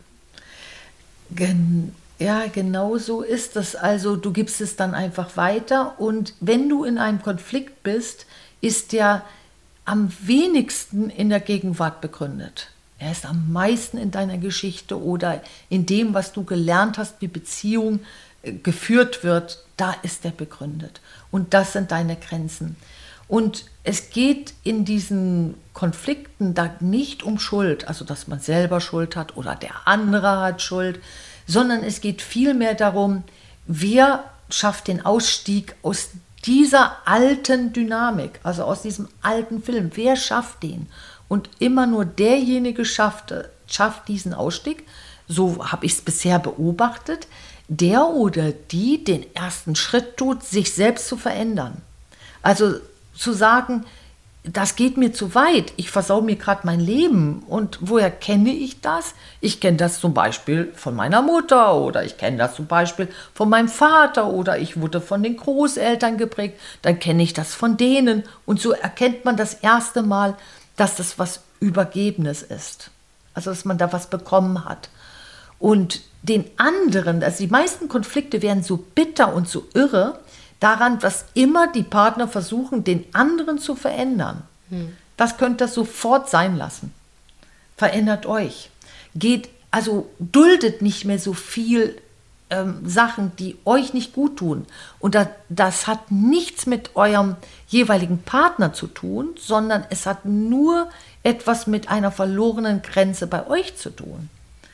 Gen- ja, genau so ist es. Also du gibst es dann einfach weiter und wenn du in einem Konflikt bist, ist der am wenigsten in der Gegenwart begründet. Er ist am meisten in deiner Geschichte oder in dem, was du gelernt hast, wie Beziehung äh, geführt wird, da ist er begründet. Und das sind deine Grenzen. Und es geht in diesen Konflikten da nicht um Schuld, also dass man selber Schuld hat oder der andere hat Schuld, sondern es geht vielmehr darum, wer schafft den Ausstieg aus dieser alten Dynamik, also aus diesem alten Film. Wer schafft den? Und immer nur derjenige schafft, schafft diesen Ausstieg, so habe ich es bisher beobachtet, der oder die den ersten Schritt tut, sich selbst zu verändern. Also zu sagen, das geht mir zu weit, ich versau mir gerade mein Leben. Und woher kenne ich das? Ich kenne das zum Beispiel von meiner Mutter oder ich kenne das zum Beispiel von meinem Vater oder ich wurde von den Großeltern geprägt, dann kenne ich das von denen. Und so erkennt man das erste Mal, dass das was Übergebenes ist. Also dass man da was bekommen hat. Und den anderen, also die meisten Konflikte werden so bitter und so irre, daran, dass immer die Partner versuchen, den anderen zu verändern. Hm. Das könnt ihr sofort sein lassen. Verändert euch. Geht, also duldet nicht mehr so viel ähm, Sachen, die euch nicht gut tun. Und das, das hat nichts mit eurem jeweiligen Partner zu tun, sondern es hat nur etwas mit einer verlorenen Grenze bei euch zu tun.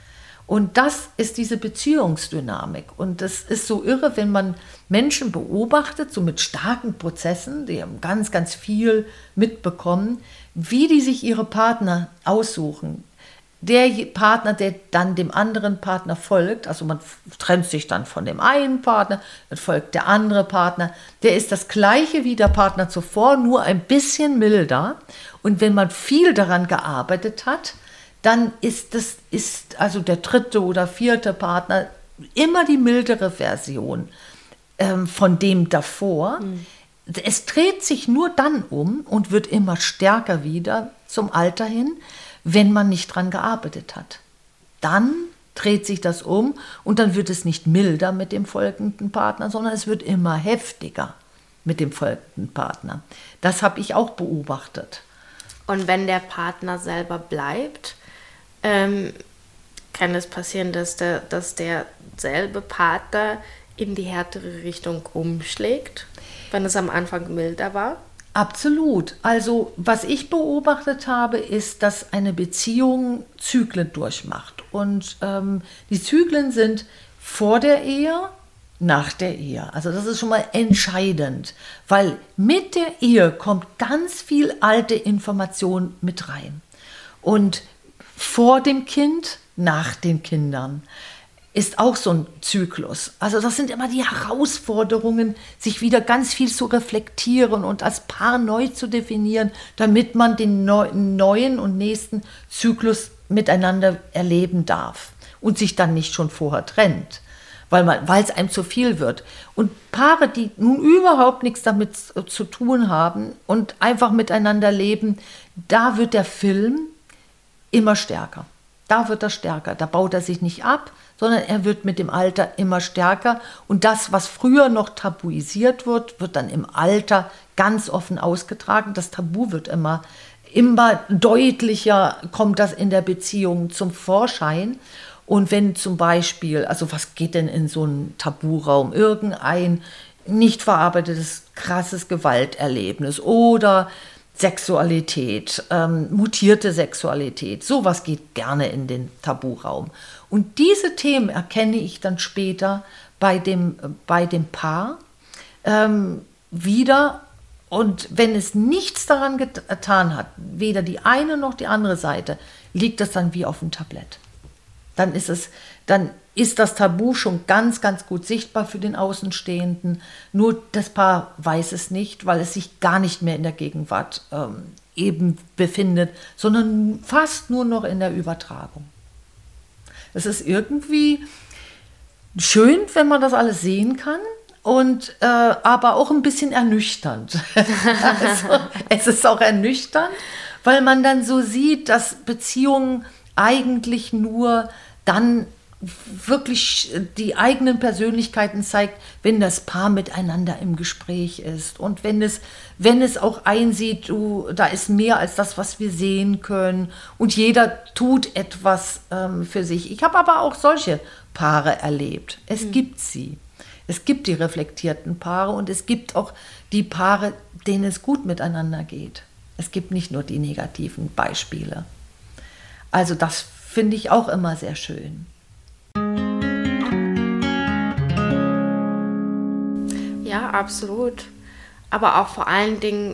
Und das ist diese Beziehungsdynamik. Und das ist so irre, wenn man Menschen beobachtet, so mit starken Prozessen, die haben ganz, ganz viel mitbekommen, wie die sich ihre Partner aussuchen. Der Partner, der dann dem anderen Partner folgt, also man trennt sich dann von dem einen Partner, dann folgt der andere Partner, der ist das gleiche wie der Partner zuvor, nur ein bisschen milder. Und wenn man viel daran gearbeitet hat, dann ist das, ist also der dritte oder vierte Partner immer die mildere Version ähm, von dem davor. Mhm. Es dreht sich nur dann um und wird immer stärker wieder zum Alter hin, wenn man nicht dran gearbeitet hat. Dann dreht sich das um und dann wird es nicht milder mit dem folgenden Partner, sondern es wird immer heftiger mit dem folgenden Partner. Das habe ich auch beobachtet. Und wenn der Partner selber bleibt, Ähm, kann es passieren, dass der, dass derselbe Partner in die härtere Richtung umschlägt, wenn es am Anfang milder war? Absolut. Also was ich beobachtet habe, ist, dass eine Beziehung Zyklen durchmacht. Und ähm, die Zyklen sind vor der Ehe, nach der Ehe. Also das ist schon mal entscheidend, weil mit der Ehe kommt ganz viel alte Information mit rein. Und vor dem Kind, nach den Kindern, ist auch so ein Zyklus. Also das sind immer die Herausforderungen, sich wieder ganz viel zu reflektieren und als Paar neu zu definieren, damit man den neuen und nächsten Zyklus miteinander erleben darf und sich dann nicht schon vorher trennt, weil man, weil es einem zu viel wird. Und Paare, die nun überhaupt nichts damit zu tun haben und einfach miteinander leben, da wird der Film immer stärker. Da wird er stärker. Da baut er sich nicht ab, sondern er wird mit dem Alter immer stärker. Und das, was früher noch tabuisiert wird, wird dann im Alter ganz offen ausgetragen. Das Tabu wird immer immer deutlicher kommt das in der Beziehung zum Vorschein. Und wenn zum Beispiel, also was geht denn in so einen Taburaum? Irgendein nicht verarbeitetes, krasses Gewalterlebnis oder Sexualität, ähm, mutierte Sexualität, sowas geht gerne in den Taburaum. Und diese Themen erkenne ich dann später bei dem, bei dem Paar ähm, wieder. Und wenn es nichts daran getan hat, weder die eine noch die andere Seite, liegt das dann wie auf dem Tablett. Dann ist es, dann ist das Tabu schon ganz, ganz gut sichtbar für den Außenstehenden. Nur das Paar weiß es nicht, weil es sich gar nicht mehr in der Gegenwart ähm, eben befindet, sondern fast nur noch in der Übertragung. Es ist irgendwie schön, wenn man das alles sehen kann. Und äh, aber auch ein bisschen ernüchternd. Also, es ist auch ernüchternd, weil man dann so sieht, dass Beziehungen eigentlich nur dann wirklich die eigenen Persönlichkeiten zeigt, wenn das Paar miteinander im Gespräch ist und wenn es, wenn es auch einsieht, du, da ist mehr als das, was wir sehen können und jeder tut etwas ähm, für sich. Ich habe aber auch solche Paare erlebt. Es mhm. gibt sie. Es gibt die reflektierten Paare und es gibt auch die Paare, denen es gut miteinander geht. Es gibt nicht nur die negativen Beispiele. Also das finde ich auch immer sehr schön. Ja, absolut. Aber auch vor allen Dingen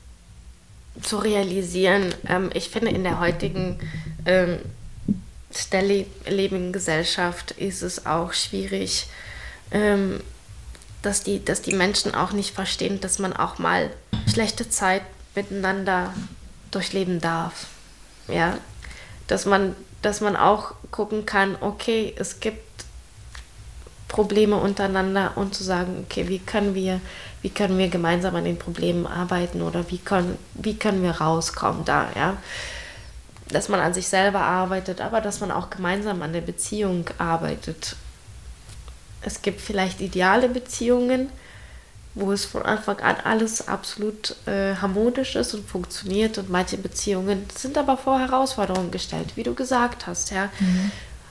zu realisieren, ähm, ich finde in der heutigen ähm, schnelllebigen Gesellschaft ist es auch schwierig, ähm, dass die, dass die Menschen auch nicht verstehen, dass man auch mal schlechte Zeit miteinander durchleben darf. Ja, dass man, dass man auch gucken kann, okay, es gibt Probleme untereinander und zu sagen, okay, wie können wir, wie können wir gemeinsam an den Problemen arbeiten oder wie können, wie können wir rauskommen da, ja. Dass man an sich selber arbeitet, aber dass man auch gemeinsam an der Beziehung arbeitet. Es gibt vielleicht ideale Beziehungen, wo es von Anfang an alles absolut äh, harmonisch ist und funktioniert und manche Beziehungen sind aber vor Herausforderungen gestellt, wie du gesagt hast, ja. Mhm.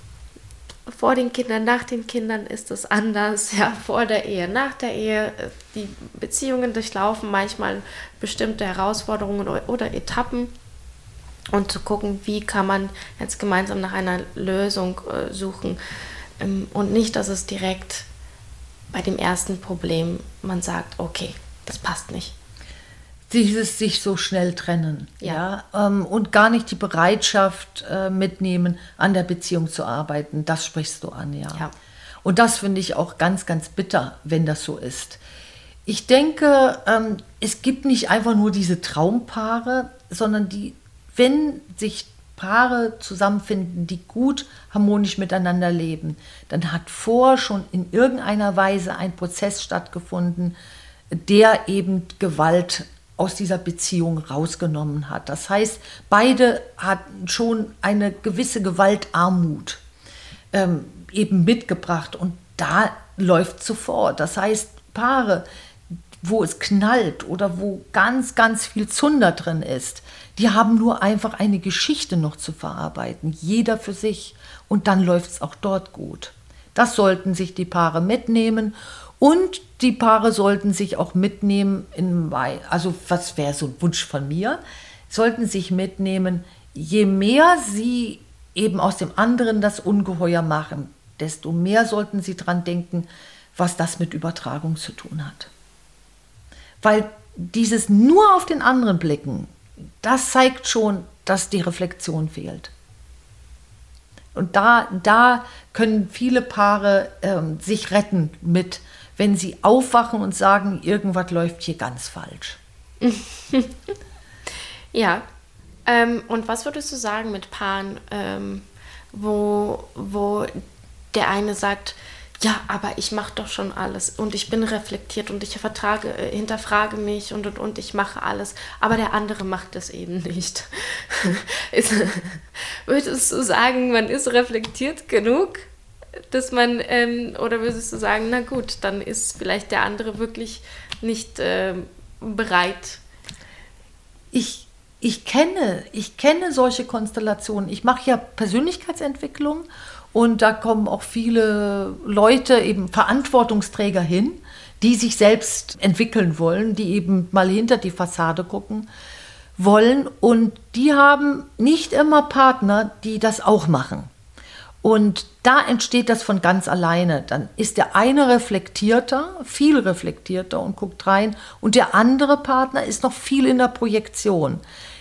Vor den Kindern, nach den Kindern ist es anders, ja, vor der Ehe, nach der Ehe. Die Beziehungen durchlaufen manchmal bestimmte Herausforderungen oder, oder Etappen und zu gucken, wie kann man jetzt gemeinsam nach einer Lösung äh, suchen ähm, und nicht, dass es direkt bei dem ersten Problem man sagt, okay, das passt nicht. Dieses sich so schnell trennen, ja, ja ähm, und gar nicht die Bereitschaft äh, mitnehmen, an der Beziehung zu arbeiten, das sprichst du an, ja. ja. Und das finde ich auch ganz, ganz bitter, wenn das so ist. Ich denke, ähm, es gibt nicht einfach nur diese Traumpaare, sondern die, wenn sich Paare zusammenfinden, die gut harmonisch miteinander leben, dann hat vorher schon in irgendeiner Weise ein Prozess stattgefunden, der eben Gewalt aus dieser Beziehung rausgenommen hat. Das heißt, beide hatten schon eine gewisse Gewaltarmut ähm, eben mitgebracht und da läuft sofort. Das heißt, Paare, wo es knallt oder wo ganz, ganz viel Zunder drin ist, die haben nur einfach eine Geschichte noch zu verarbeiten, jeder für sich und dann läuft es auch dort gut. Das sollten sich die Paare mitnehmen. Und die Paare sollten sich auch mitnehmen, in, also was wäre so ein Wunsch von mir, sollten sich mitnehmen, je mehr sie eben aus dem anderen das Ungeheuer machen, desto mehr sollten sie dran denken, was das mit Übertragung zu tun hat. Weil dieses nur auf den anderen blicken, das zeigt schon, dass die Reflexion fehlt. Und da, da können viele Paare ähm, sich retten mit, wenn sie aufwachen und sagen, irgendwas läuft hier ganz falsch. Ja, ähm, und was würdest du sagen mit Paaren, ähm, wo, wo der eine sagt, ja, aber ich mache doch schon alles und ich bin reflektiert und ich vertrage, äh, hinterfrage mich und, und, und ich mache alles, aber der andere macht das eben nicht. ist, würdest du sagen, man ist reflektiert genug? Dass man, ähm, oder würdest du sagen, na gut, dann ist vielleicht der andere wirklich nicht ähm, bereit? Ich, ich kenne, ich kenne solche Konstellationen. Ich mache ja Persönlichkeitsentwicklung und da kommen auch viele Leute, eben Verantwortungsträger hin, die sich selbst entwickeln wollen, die eben mal hinter die Fassade gucken wollen. Und die haben nicht immer Partner, die das auch machen. Und da entsteht das von ganz alleine. Dann ist der eine reflektierter, viel reflektierter und guckt rein. Und der andere Partner ist noch viel in der Projektion.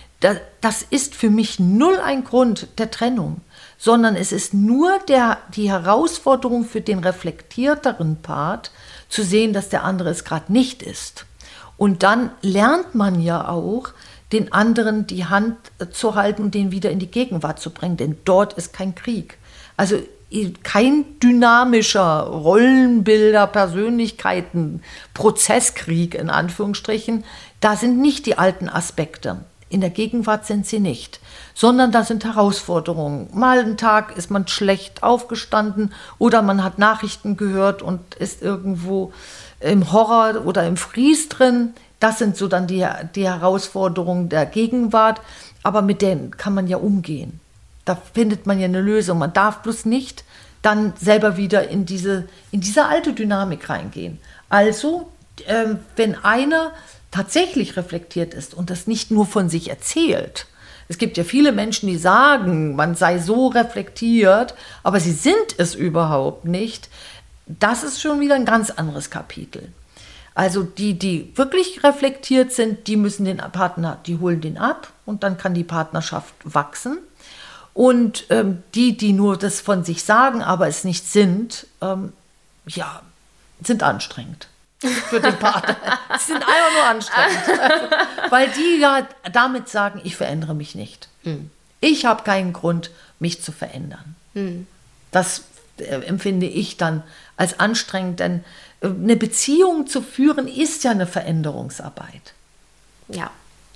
Das ist für mich null ein Grund der Trennung, sondern es ist nur der, die Herausforderung für den reflektierteren Part, zu sehen, dass der andere es gerade nicht ist. Und dann lernt man ja auch, den anderen die Hand zu halten und den wieder in die Gegenwart zu bringen, denn dort ist kein Krieg. Also kein dynamischer Rollenbilder, Persönlichkeiten, Prozesskrieg in Anführungsstrichen. Da sind nicht die alten Aspekte. In der Gegenwart sind sie nicht, sondern da sind Herausforderungen. Mal einen Tag ist man schlecht aufgestanden oder man hat Nachrichten gehört und ist irgendwo im Horror oder im Fries drin. Das sind so dann die, die Herausforderungen der Gegenwart, aber mit denen kann man ja umgehen. Da findet man ja eine Lösung. Man darf bloß nicht dann selber wieder in diese, in diese alte Dynamik reingehen. Also, äh, wenn einer tatsächlich reflektiert ist und das nicht nur von sich erzählt. Es gibt ja viele Menschen, die sagen, man sei so reflektiert, aber sie sind es überhaupt nicht. Das ist schon wieder ein ganz anderes Kapitel. Also die, die wirklich reflektiert sind, die müssen den Partner, die holen den ab und dann kann die Partnerschaft wachsen. Und ähm, die, die nur das von sich sagen, aber es nicht sind, ähm, ja, sind anstrengend. Für den Partner. Sie sind einfach nur anstrengend. Weil die ja damit sagen, ich verändere mich nicht. Mhm. Ich habe keinen Grund, mich zu verändern. Mhm. Das äh, empfinde ich dann als anstrengend, denn äh, eine Beziehung zu führen ist ja eine Veränderungsarbeit. Ja.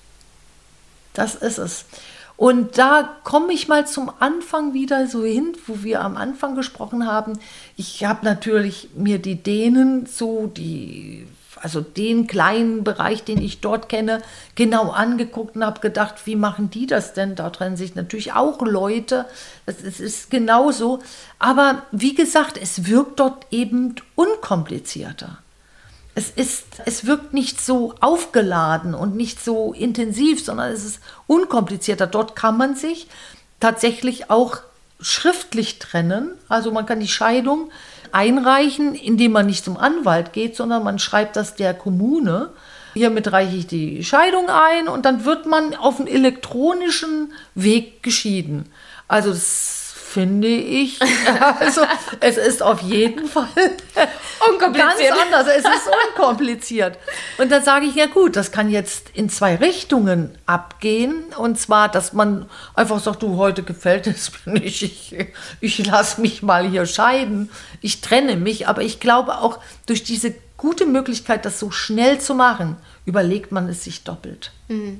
Das ist es. Und da komme ich mal zum Anfang wieder so hin, wo wir am Anfang gesprochen haben. Ich habe natürlich mir die Dänen, so die, also den kleinen Bereich, den ich dort kenne, genau angeguckt und habe gedacht, wie machen die das denn? Da trennen sich natürlich auch Leute. Es ist genauso. Aber wie gesagt, es wirkt dort eben unkomplizierter. Es, ist, es wirkt nicht so aufgeladen und nicht so intensiv, sondern es ist unkomplizierter. Dort kann man sich tatsächlich auch schriftlich trennen. Also man kann die Scheidung einreichen, indem man nicht zum Anwalt geht, sondern man schreibt das der Kommune. Hiermit reiche ich die Scheidung ein und dann wird man auf einem elektronischen Weg geschieden. Also das finde ich, also es ist auf jeden Fall ganz anders, es ist unkompliziert. Und dann sage ich, ja gut, das kann jetzt in zwei Richtungen abgehen. Und zwar, dass man einfach sagt, du, heute gefällt es mir nicht, ich, ich lasse mich mal hier scheiden, ich trenne mich. Aber ich glaube auch, durch diese gute Möglichkeit, das so schnell zu machen, überlegt man es sich doppelt. Mhm.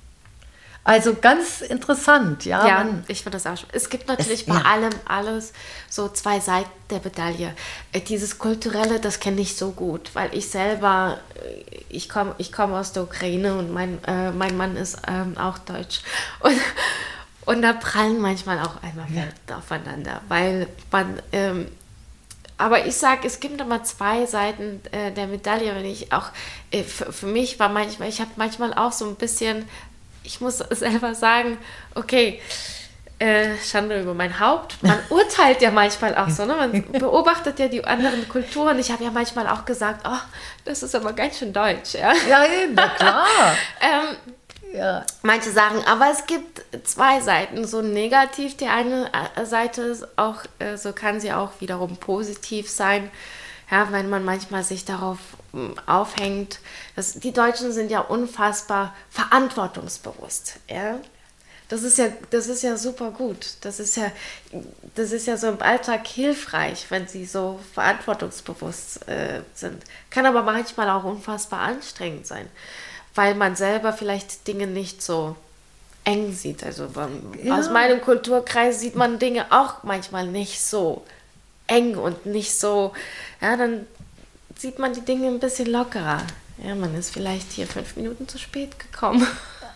Also ganz interessant, ja. Ja, man, ich finde das auch schon. Es gibt natürlich es, bei ja. allem alles so zwei Seiten der Medaille. Dieses Kulturelle, das kenne ich so gut, weil ich selber, ich komme ich komm aus der Ukraine und mein, äh, mein Mann ist ähm, auch deutsch. Und, und da prallen manchmal auch einmal ja. Welten aufeinander, weil man... Ähm, aber ich sage, es gibt immer zwei Seiten äh, der Medaille. Wenn ich auch, äh, für, für mich war manchmal, ich habe manchmal auch so ein bisschen... Ich muss selber sagen, okay, äh, Schande über mein Haupt. Man urteilt ja manchmal auch so, ne? Man beobachtet ja die anderen Kulturen. Ich habe ja manchmal auch gesagt, oh, das ist aber ganz schön deutsch. Ja, ja eben, klar. ähm, ja. Manche sagen, aber es gibt zwei Seiten, so negativ. Die eine Seite ist auch, äh, so kann sie auch wiederum positiv sein. Ja, wenn man manchmal sich darauf aufhängt. Das, die Deutschen sind ja unfassbar verantwortungsbewusst. Ja? Das ist ja, das ist ja super gut. Das ist ja, das ist ja so im Alltag hilfreich, wenn sie so verantwortungsbewusst äh, sind. Kann aber manchmal auch unfassbar anstrengend sein, weil man selber vielleicht Dinge nicht so eng sieht. Also ja. Aus meinem Kulturkreis sieht man Dinge auch manchmal nicht so eng und nicht so, ja, dann sieht man die Dinge ein bisschen lockerer. Ja, man ist vielleicht hier fünf Minuten zu spät gekommen.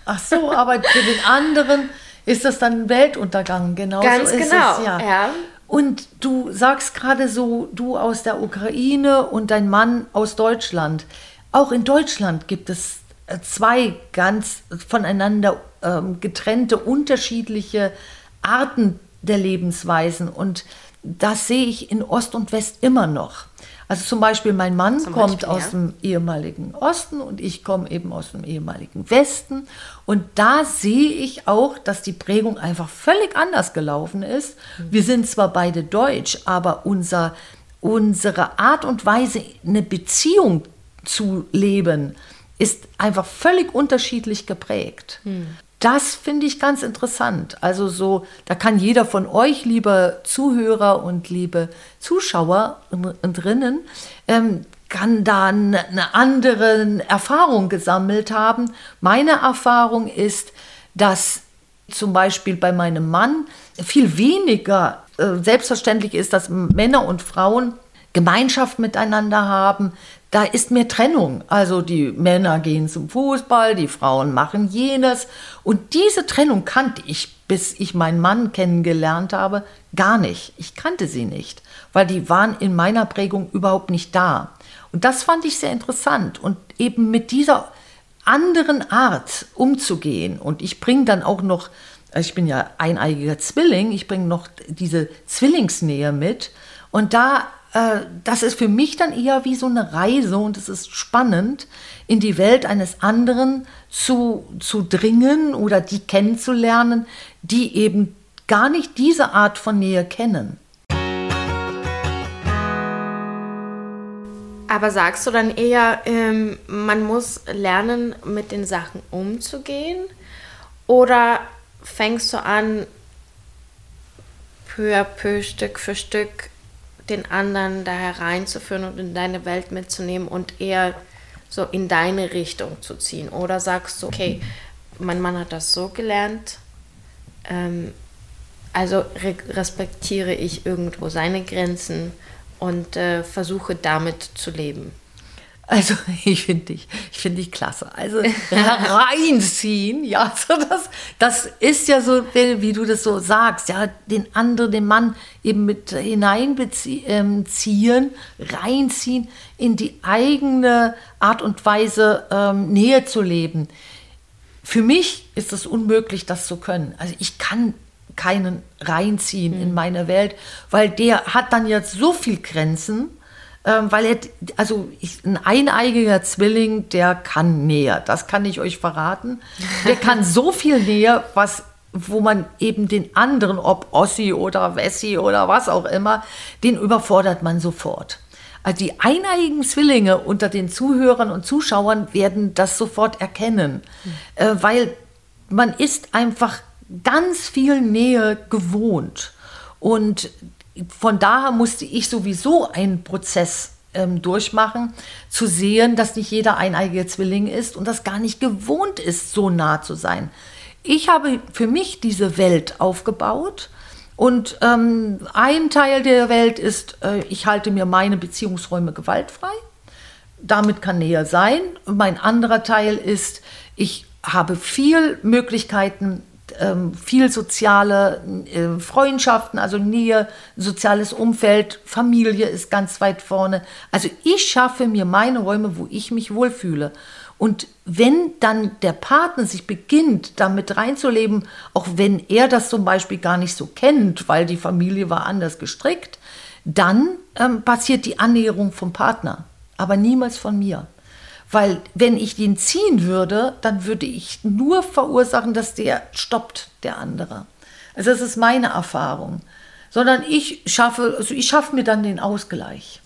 Ach so, aber für den anderen ist das dann ein Weltuntergang. Genau Ganz so ist genau, es, ja. ja. Und du sagst gerade so, du aus der Ukraine und dein Mann aus Deutschland. Auch in Deutschland gibt es zwei ganz voneinander ähm, getrennte, unterschiedliche Arten der Lebensweisen. Und das sehe ich in Ost und West immer noch. Also zum Beispiel mein Mann Zum kommt Beispiel, aus ja. dem ehemaligen Osten und ich komme eben aus dem ehemaligen Westen. Und da sehe ich auch, dass die Prägung einfach völlig anders gelaufen ist. Wir sind zwar beide deutsch, aber unser, unsere Art und Weise, eine Beziehung zu leben, ist einfach völlig unterschiedlich geprägt. Hm. Das finde ich ganz interessant. Also so, da kann jeder von euch, liebe Zuhörer und liebe Zuschauer und drinnen, ähm, kann da eine, eine andere Erfahrung gesammelt haben. Meine Erfahrung ist, dass zum Beispiel bei meinem Mann viel weniger äh, selbstverständlich ist, dass Männer und Frauen Gemeinschaft miteinander haben. Da ist mehr Trennung. Also die Männer gehen zum Fußball, die Frauen machen jenes. Und diese Trennung kannte ich, bis ich meinen Mann kennengelernt habe, gar nicht. Ich kannte sie nicht, weil die waren in meiner Prägung überhaupt nicht da. Und das fand ich sehr interessant. Und eben mit dieser anderen Art umzugehen. Und ich bringe dann auch noch, ich bin ja eineiiger Zwilling, ich bringe noch diese Zwillingsnähe mit. Und da das ist für mich dann eher wie so eine Reise und es ist spannend, in die Welt eines anderen zu, zu dringen oder die kennenzulernen, die eben gar nicht diese Art von Nähe kennen. Aber sagst du dann eher, ähm, man muss lernen, mit den Sachen umzugehen? Oder fängst du an, peu à peu, Stück für Stück, den anderen da hereinzuführen und in deine Welt mitzunehmen und eher so in deine Richtung zu ziehen? Oder sagst du, okay, mein Mann hat das so gelernt, ähm, also re- respektiere ich irgendwo seine Grenzen und äh, versuche damit zu leben? Also ich finde dich, ich finde dich klasse. Also hereinziehen, ja, so das, das ist ja so, wie, wie du das so sagst, ja, den anderen, den Mann eben mit hineinziehen, reinziehen in die eigene Art und Weise ähm, Nähe zu leben. Für mich ist es unmöglich, das zu können. Also ich kann keinen reinziehen mhm. in meine Welt, weil der hat dann jetzt so viel Grenzen. Ähm, weil er, also ich, ein eineiiger Zwilling, der kann näher, das kann ich euch verraten. Der kann so viel näher, was, wo man eben den anderen, ob Ossi oder Wessi oder was auch immer, den überfordert man sofort. Also die eineiigen Zwillinge unter den Zuhörern und Zuschauern werden das sofort erkennen, mhm. äh, weil man ist einfach ganz viel Nähe gewohnt. Und von daher musste ich sowieso einen Prozess ähm, durchmachen, zu sehen, dass nicht jeder eineige Zwilling ist und das gar nicht gewohnt ist, so nah zu sein. Ich habe für mich diese Welt aufgebaut und ähm, ein Teil der Welt ist, äh, ich halte mir meine Beziehungsräume gewaltfrei. Damit kann Nähe sein. Und mein anderer Teil ist, ich habe viel Möglichkeiten, viel soziale äh, Freundschaften, also Nähe, soziales Umfeld, Familie ist ganz weit vorne. Also ich schaffe mir meine Räume, wo ich mich wohlfühle. Und wenn dann der Partner sich beginnt, damit reinzuleben, auch wenn er das zum Beispiel gar nicht so kennt, weil die Familie war anders gestrickt, dann ähm, passiert die Annäherung vom Partner, aber niemals von mir. Weil wenn ich den ziehen würde, dann würde ich nur verursachen, dass der stoppt, der andere. Also das ist meine Erfahrung. Sondern ich schaffe, also ich schaffe mir dann den Ausgleich.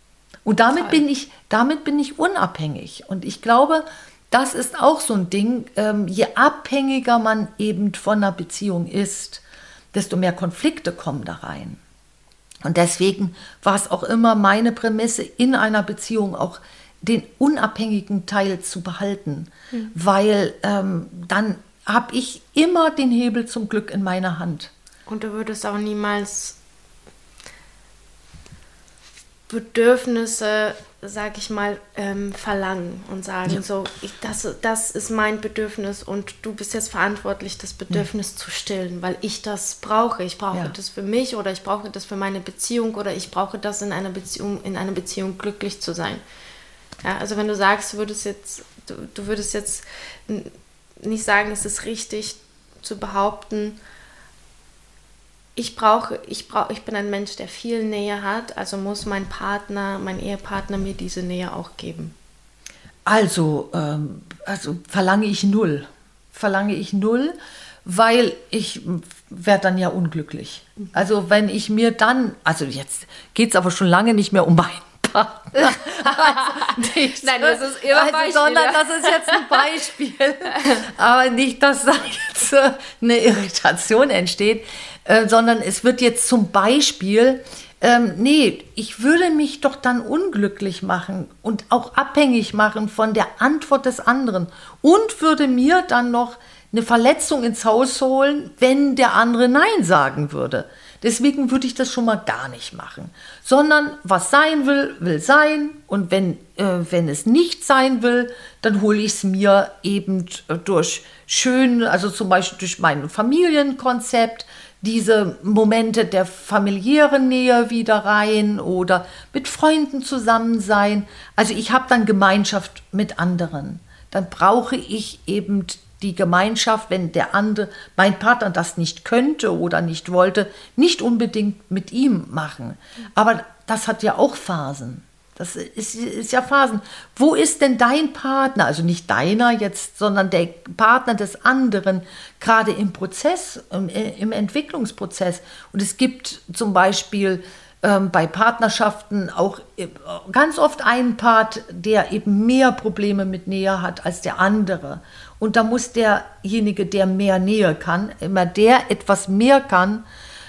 Und damit bin ich, damit bin ich unabhängig. Und ich glaube, das ist auch so ein Ding, ähm, je abhängiger man eben von einer Beziehung ist, desto mehr Konflikte kommen da rein. Und deswegen war es auch immer meine Prämisse in einer Beziehung auch, den unabhängigen Teil zu behalten, mhm. weil ähm, dann habe ich immer den Hebel zum Glück in meiner Hand. Und du würdest auch niemals Bedürfnisse, sag ich mal, ähm, verlangen und sagen, ja. so, ich, das, das ist mein Bedürfnis und du bist jetzt verantwortlich, das Bedürfnis ja. zu stillen, weil ich das brauche. Ich brauche ja. das für mich oder ich brauche das für meine Beziehung oder ich brauche das in einer Beziehung, in einer Beziehung glücklich zu sein. Ja, also wenn du sagst, du würdest jetzt, du, du würdest jetzt nicht sagen, es ist richtig zu behaupten, Ich brauche, ich brauche, ich bin ein Mensch, der viel Nähe hat, also muss mein Partner, mein Ehepartner mir diese Nähe auch geben. Also, ähm, also verlange ich null. Verlange ich null, weil ich werde dann ja unglücklich. Also wenn ich mir dann, also jetzt geht es aber schon lange nicht mehr um meinen Partner. Also nicht, Nein, das ist immer also, Beispiel. Sondern das ist jetzt ein Beispiel. Aber nicht, dass da jetzt eine Irritation entsteht, äh, sondern es wird jetzt zum Beispiel, ähm, nee, ich würde mich doch dann unglücklich machen und auch abhängig machen von der Antwort des anderen und würde mir dann noch eine Verletzung ins Haus holen, wenn der andere Nein sagen würde. Deswegen würde ich das schon mal gar nicht machen, sondern was sein will, will sein und wenn, äh, wenn es nicht sein will, dann hole ich es mir eben durch schön, also zum Beispiel durch mein Familienkonzept, diese Momente der familiären Nähe wieder rein oder mit Freunden zusammen sein. Also ich habe dann Gemeinschaft mit anderen. Dann brauche ich eben die Gemeinschaft, wenn der andere, mein Partner das nicht könnte oder nicht wollte, nicht unbedingt mit ihm machen. Aber das hat ja auch Phasen. Das ist, ist ja Phasen. Wo ist denn dein Partner, also nicht deiner jetzt, sondern der Partner des anderen, gerade im Prozess, im, im Entwicklungsprozess? Und es gibt zum Beispiel ähm, bei Partnerschaften auch ganz oft einen Part, der eben mehr Probleme mit Nähe hat als der andere. Und da muss derjenige, der mehr Nähe kann, immer der etwas mehr kann,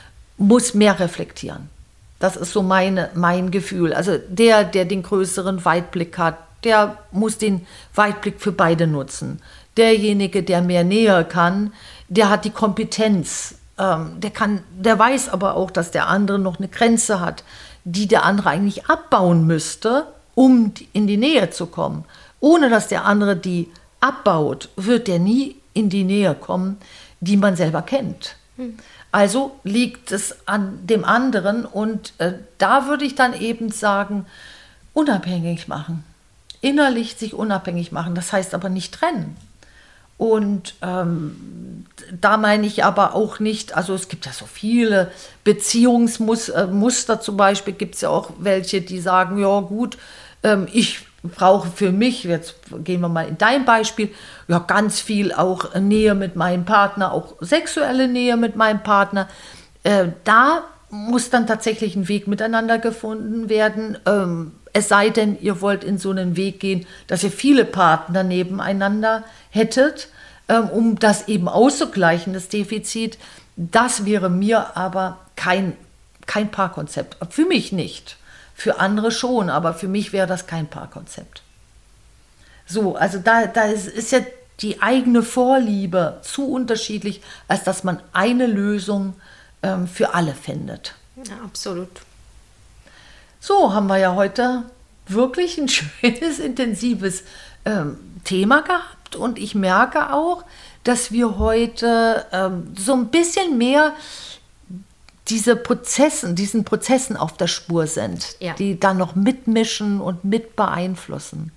muss mehr reflektieren. Das ist so meine, mein Gefühl. Also der, der den größeren Weitblick hat, der muss den Weitblick für beide nutzen. Derjenige, der mehr Nähe kann, der hat die Kompetenz. Ähm, der kann, der weiß aber auch, dass der andere noch eine Grenze hat, die der andere eigentlich abbauen müsste, um in die Nähe zu kommen. Ohne dass der andere die abbaut, wird der nie in die Nähe kommen, die man selber kennt. Hm. Also liegt es an dem anderen und äh, da würde ich dann eben sagen, unabhängig machen, innerlich sich unabhängig machen, das heißt aber nicht trennen. Und ähm, da meine ich aber auch nicht, also es gibt ja so viele Beziehungsmuster zum Beispiel, gibt es ja auch welche, die sagen, ja gut, ähm, ich brauche für mich, jetzt gehen wir mal in dein Beispiel, ja ganz viel auch Nähe mit meinem Partner, auch sexuelle Nähe mit meinem Partner. Äh, da muss dann tatsächlich ein Weg miteinander gefunden werden. Ähm, es sei denn, ihr wollt in so einen Weg gehen, dass ihr viele Partner nebeneinander hättet, ähm, um das eben auszugleichen, das Defizit. Das wäre mir aber kein, kein Paarkonzept. Für mich nicht. Für andere schon, aber für mich wäre das kein Paarkonzept. So, also da, da ist, ist ja die eigene Vorliebe zu unterschiedlich, als dass man eine Lösung ähm, für alle findet. Ja, absolut. So haben wir ja heute wirklich ein schönes, intensives ähm, Thema gehabt und ich merke auch, dass wir heute ähm, so ein bisschen mehr diese Prozessen, diesen Prozessen auf der Spur sind, ja. die da noch mitmischen und mit beeinflussen.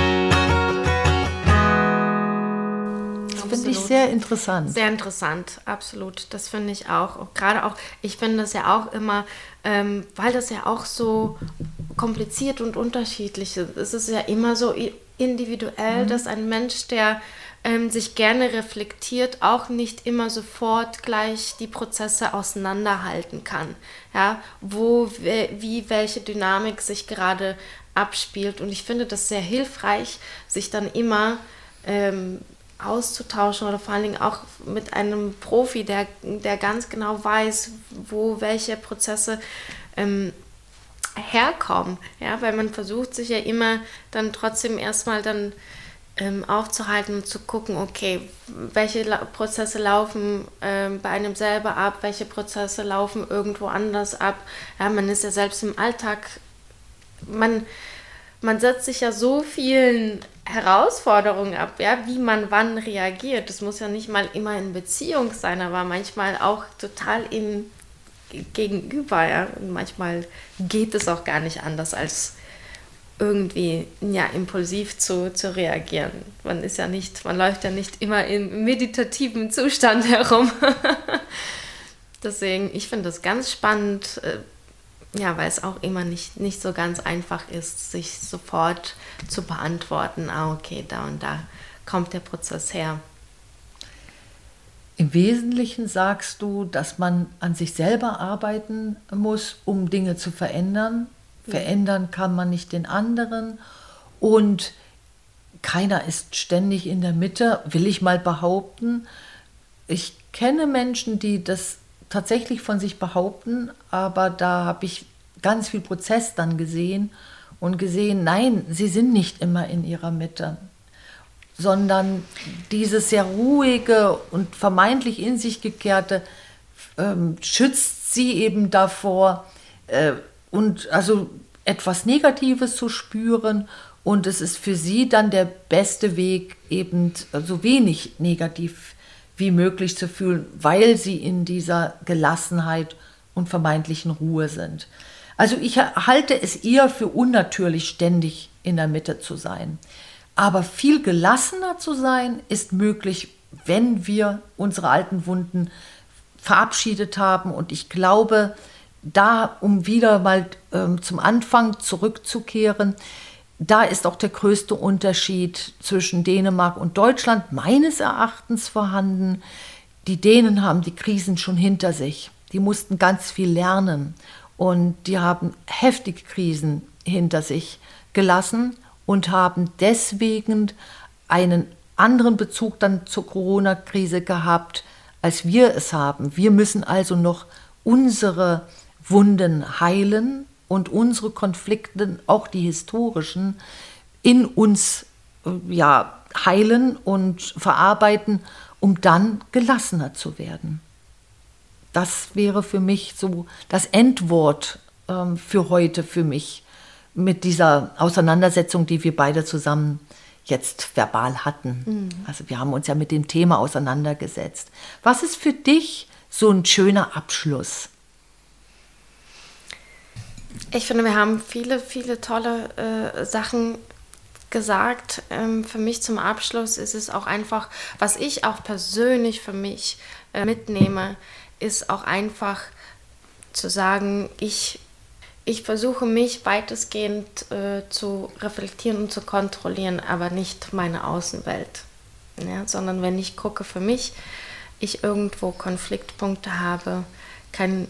Das finde ich sehr interessant. Sehr interessant, absolut. Das finde ich auch. Und gerade auch, ich finde das ja auch immer, ähm, weil das ja auch so kompliziert und unterschiedlich ist. Es ist ja immer so individuell, mhm. dass ein Mensch, der ähm, sich gerne reflektiert, auch nicht immer sofort gleich die Prozesse auseinanderhalten kann. Ja, wo, wie, welche Dynamik sich gerade abspielt. Und ich finde das sehr hilfreich, sich dann immer ähm, auszutauschen oder vor allen Dingen auch mit einem Profi, der, der ganz genau weiß, wo welche Prozesse ähm, herkommen. Ja, weil man versucht sich ja immer dann trotzdem erstmal dann ähm, aufzuhalten und zu gucken, okay, welche La- Prozesse laufen ähm, bei einem selber ab, welche Prozesse laufen irgendwo anders ab. Ja, man ist ja selbst im Alltag man, man setzt sich ja so vielen Herausforderungen ab, ja, wie man wann reagiert. Das muss ja nicht mal immer in Beziehung sein, aber manchmal auch total im Gegenüber. Ja. Und manchmal geht es auch gar nicht anders, als irgendwie ja, impulsiv zu, zu reagieren. Man ist ja nicht, man läuft ja nicht immer im meditativen Zustand herum. Deswegen, ich finde das ganz spannend, ja, weil es auch immer nicht, nicht so ganz einfach ist, sich sofort zu beantworten, ah, okay, da und da kommt der Prozess her. Im Wesentlichen sagst du, dass man an sich selber arbeiten muss, um Dinge zu verändern. Ja. Verändern kann man nicht den anderen und keiner ist ständig in der Mitte, will ich mal behaupten. Ich kenne Menschen, die das tatsächlich von sich behaupten, aber da habe ich ganz viel Prozess dann gesehen und gesehen, nein, sie sind nicht immer in ihrer Mitte, sondern dieses sehr ruhige und vermeintlich in sich gekehrte ähm, schützt sie eben davor, äh, und also etwas Negatives zu spüren, und es ist für sie dann der beste Weg, eben so wenig negativ wie möglich zu fühlen, weil sie in dieser Gelassenheit und vermeintlichen Ruhe sind. Also ich halte es eher für unnatürlich, ständig in der Mitte zu sein. Aber viel gelassener zu sein, ist möglich, wenn wir unsere alten Wunden verabschiedet haben. Und ich glaube, da, um wieder mal ähm, zum Anfang zurückzukehren, da ist auch der größte Unterschied zwischen Dänemark und Deutschland meines Erachtens vorhanden. Die Dänen haben die Krisen schon hinter sich. Die mussten ganz viel lernen und die haben heftige Krisen hinter sich gelassen und haben deswegen einen anderen Bezug dann zur Corona-Krise gehabt, als wir es haben. Wir müssen also noch unsere Wunden heilen und unsere Konflikte, auch die historischen, in uns ja, heilen und verarbeiten, um dann gelassener zu werden. Das wäre für mich so das Endwort ähm, für heute, für mich, mit dieser Auseinandersetzung, die wir beide zusammen jetzt verbal hatten. Mhm. Also wir haben uns ja mit dem Thema auseinandergesetzt. Was ist für dich so ein schöner Abschluss? Ich finde, wir haben viele, viele tolle äh, Sachen gesagt. Ähm, für mich zum Abschluss ist es auch einfach, was ich auch persönlich für mich äh, mitnehme, ist auch einfach zu sagen, ich, ich versuche mich weitestgehend äh, zu reflektieren und zu kontrollieren, aber nicht meine Außenwelt. Ja, sondern wenn ich gucke für mich, ich irgendwo Konfliktpunkte habe, kein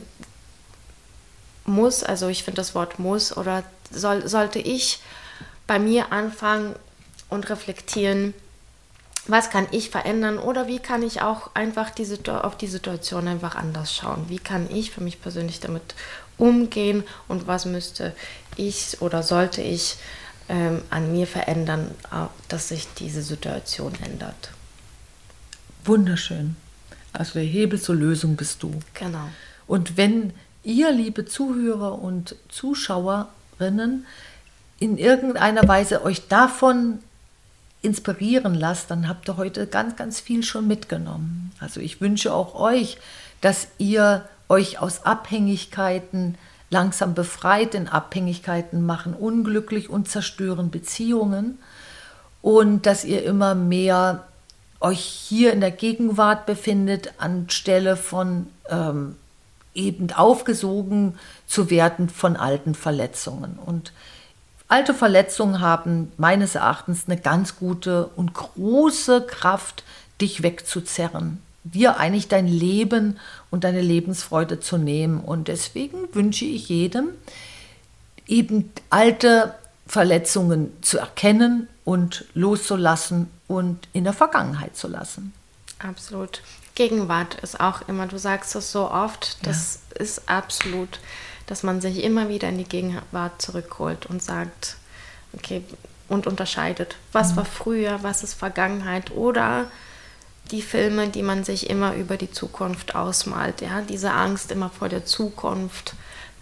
muss, also ich finde das Wort muss, oder soll, sollte ich bei mir anfangen und reflektieren, was kann ich verändern oder wie kann ich auch einfach die, auf die Situation einfach anders schauen. Wie kann ich für mich persönlich damit umgehen und was müsste ich oder sollte ich ähm, an mir verändern, dass sich diese Situation ändert. Wunderschön. Also der Hebel zur Lösung bist du. Genau. Und wenn ihr, liebe Zuhörer und Zuschauerinnen, in irgendeiner Weise euch davon inspirieren lasst, dann habt ihr heute ganz, ganz viel schon mitgenommen. Also ich wünsche auch euch, dass ihr euch aus Abhängigkeiten langsam befreit, denn Abhängigkeiten machen unglücklich und zerstören Beziehungen, und dass ihr immer mehr euch hier in der Gegenwart befindet, anstelle von ähm, eben aufgesogen zu werden von alten Verletzungen. Und alte Verletzungen haben meines Erachtens eine ganz gute und große Kraft, dich wegzuzerren, dir eigentlich dein Leben und deine Lebensfreude zu nehmen. Und deswegen wünsche ich jedem, eben alte Verletzungen zu erkennen und loszulassen und in der Vergangenheit zu lassen. Absolut. Gegenwart ist auch immer, du sagst es so oft, das ja. ist absolut, dass man sich immer wieder in die Gegenwart zurückholt und sagt, okay, und unterscheidet, was mhm. war früher, was ist Vergangenheit, oder die Filme, die man sich immer über die Zukunft ausmalt, ja, diese Angst immer vor der Zukunft,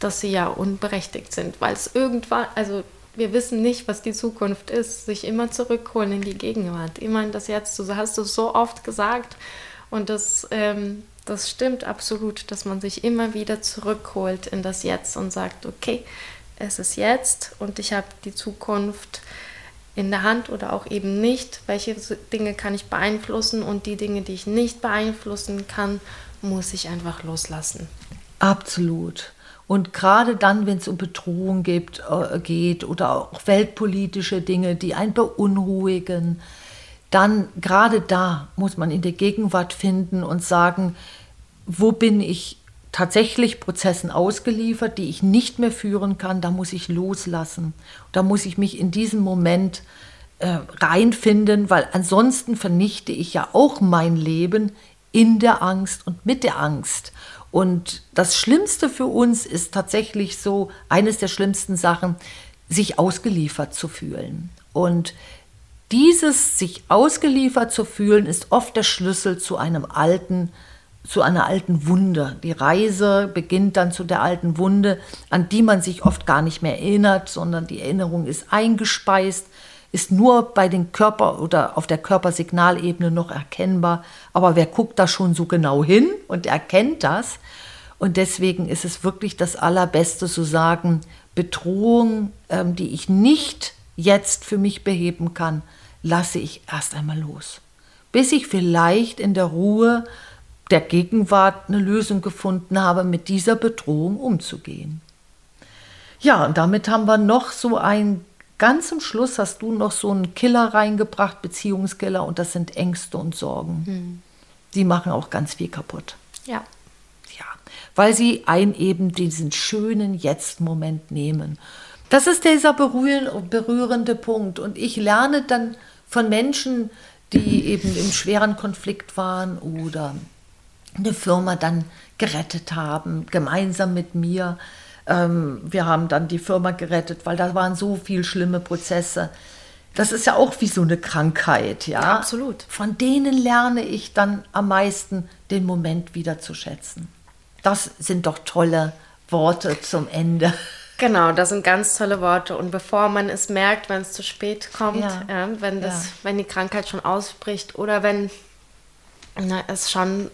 dass sie ja unberechtigt sind, weil es irgendwann, also wir wissen nicht, was die Zukunft ist, sich immer zurückholen in die Gegenwart, immer in das Jetzt. Du hast du so oft gesagt und das, ähm, das stimmt absolut, dass man sich immer wieder zurückholt in das Jetzt und sagt, okay, es ist jetzt und ich habe die Zukunft in der Hand oder auch eben nicht. Welche Dinge kann ich beeinflussen und die Dinge, die ich nicht beeinflussen kann, muss ich einfach loslassen. Absolut. Und gerade dann, wenn es um Bedrohung gibt, äh, geht oder auch weltpolitische Dinge, die einen beunruhigen, dann gerade da muss man in der Gegenwart finden und sagen, wo bin ich tatsächlich Prozessen ausgeliefert, die ich nicht mehr führen kann, da muss ich loslassen. Da muss ich mich in diesem Moment äh, reinfinden, weil ansonsten vernichte ich ja auch mein Leben in der Angst und mit der Angst. Und das Schlimmste für uns ist tatsächlich so, eines der schlimmsten Sachen, sich ausgeliefert zu fühlen. Und dieses sich ausgeliefert zu fühlen, ist oft der Schlüssel zu einem alten zu einer alten Wunde. Die Reise beginnt dann zu der alten Wunde, an die man sich oft gar nicht mehr erinnert, sondern die Erinnerung ist eingespeist, ist nur bei den Körper- oder auf der Körpersignalebene noch erkennbar. Aber wer guckt da schon so genau hin und erkennt das? Und deswegen ist es wirklich das Allerbeste zu sagen, Bedrohung, ähm, die ich nicht jetzt für mich beheben kann, lasse ich erst einmal los. Bis ich vielleicht in der Ruhe der Gegenwart eine Lösung gefunden habe, mit dieser Bedrohung umzugehen. Ja, und damit haben wir noch so ein, ganz zum Schluss hast du noch so einen Killer reingebracht, Beziehungskiller, und das sind Ängste und Sorgen. Hm. Die machen auch ganz viel kaputt. Ja. Ja, weil sie einen eben diesen schönen Jetzt-Moment nehmen. Das ist dieser berührende Punkt. Und ich lerne dann von Menschen, die eben im schweren Konflikt waren oder eine Firma dann gerettet haben, gemeinsam mit mir. Ähm, wir haben dann die Firma gerettet, weil da waren so viele schlimme Prozesse. Das ist ja auch wie so eine Krankheit. Ja? Ja, absolut. Von denen lerne ich dann am meisten, den Moment wieder zu schätzen. Das sind doch tolle Worte zum Ende. Genau, das sind ganz tolle Worte. Und bevor man es merkt, wenn es zu spät kommt, Ja. äh, wenn, das, Ja. wenn die Krankheit schon ausbricht oder wenn na, es schon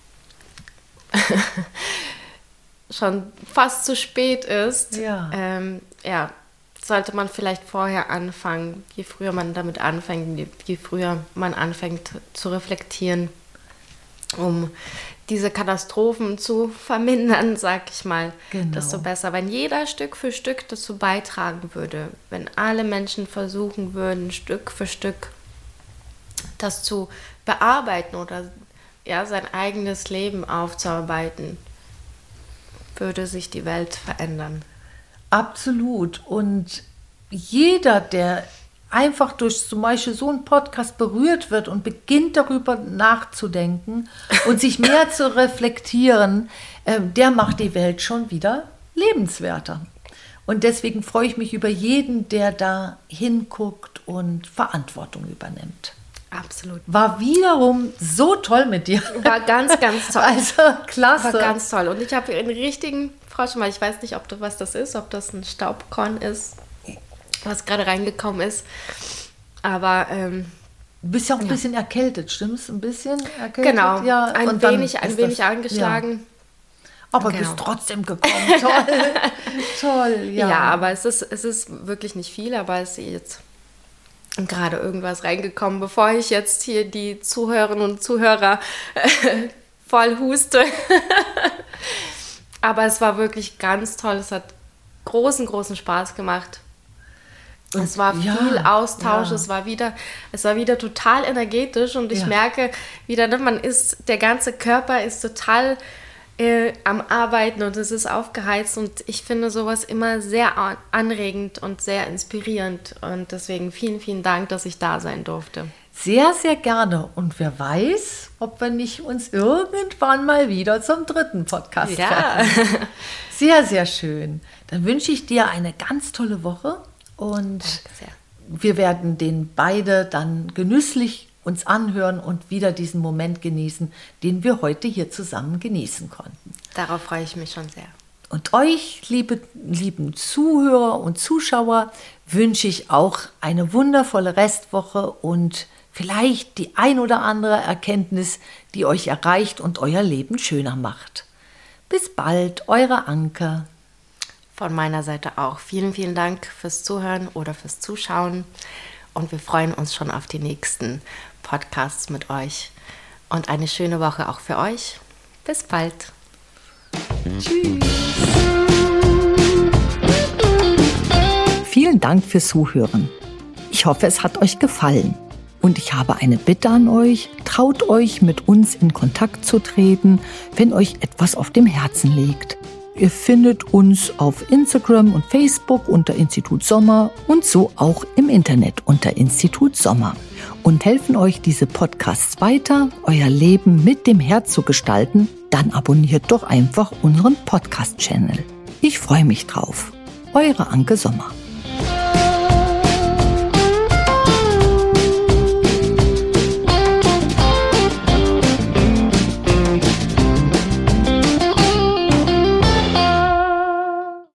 schon fast zu spät ist, Ja. ähm, ja, sollte man vielleicht vorher anfangen. Je früher man damit anfängt, je, je früher man anfängt zu reflektieren, um diese Katastrophen zu vermindern, sag ich mal, Genau. desto besser. Wenn jeder Stück für Stück dazu beitragen würde, wenn alle Menschen versuchen würden, Stück für Stück das zu bearbeiten oder ja, sein eigenes Leben aufzuarbeiten, würde sich die Welt verändern. Absolut. Und jeder, der einfach durch zum Beispiel so einen Podcast berührt wird und beginnt darüber nachzudenken und sich mehr zu reflektieren, äh, der macht die Welt schon wieder lebenswerter. Und deswegen freue ich mich über jeden, der da hinguckt und Verantwortung übernimmt. Absolut. War wiederum so toll mit dir. War ganz, ganz toll. Also klasse. War ganz toll. Und ich habe hier einen richtigen Frosch, weil ich weiß nicht, ob das, was das ist, ob das ein Staubkorn ist, was gerade reingekommen ist. Aber ähm, du bist ja auch ein ja. bisschen erkältet, stimmt's? Ein bisschen erkältet? Genau, Ja, ein und dann wenig, ein ist wenig das- angeschlagen. Ja. Aber Genau. bist trotzdem gekommen. Toll. Toll, ja. Ja. aber es ist, es ist wirklich nicht viel, aber es ist jetzt gerade irgendwas reingekommen, bevor ich jetzt hier die Zuhörerinnen und Zuhörer äh, voll huste. Aber es war wirklich ganz toll. Es hat großen, großen Spaß gemacht. Und es war ja, viel Austausch, ja. es war wieder, es war wieder total energetisch und ich Ja. merke wieder, ne, man ist, der ganze Körper ist total äh, am Arbeiten und es ist aufgeheizt und ich finde sowas immer sehr an- anregend und sehr inspirierend und deswegen vielen, vielen Dank, dass ich da sein durfte. Sehr, sehr gerne. Und wer weiß, ob wir nicht uns irgendwann mal wieder zum dritten Podcast Ja. treffen. Sehr, sehr schön. Dann wünsche ich dir eine ganz tolle Woche und sehr. wir werden den beide dann genüsslich uns anhören und wieder diesen Moment genießen, den wir heute hier zusammen genießen konnten. Darauf freue ich mich schon sehr. Und euch, liebe, lieben Zuhörer und Zuschauer, wünsche ich auch eine wundervolle Restwoche und vielleicht die ein oder andere Erkenntnis, die euch erreicht und euer Leben schöner macht. Bis bald, eure Anke. Von meiner Seite auch. Vielen, vielen Dank fürs Zuhören oder fürs Zuschauen. Und wir freuen uns schon auf die nächsten Podcasts mit euch. Und eine schöne Woche auch für euch. Bis bald. Tschüss. Vielen Dank fürs Zuhören. Ich hoffe, es hat euch gefallen. Und ich habe eine Bitte an euch. Traut euch, mit uns in Kontakt zu treten, wenn euch etwas auf dem Herzen liegt. Ihr findet uns auf Instagram und Facebook unter Institut Sommer und so auch im Internet unter Institut Sommer. Und helfen euch diese Podcasts weiter, euer Leben mit dem Herz zu gestalten, dann abonniert doch einfach unseren Podcast-Channel. Ich freue mich drauf. Eure Anke Sommer.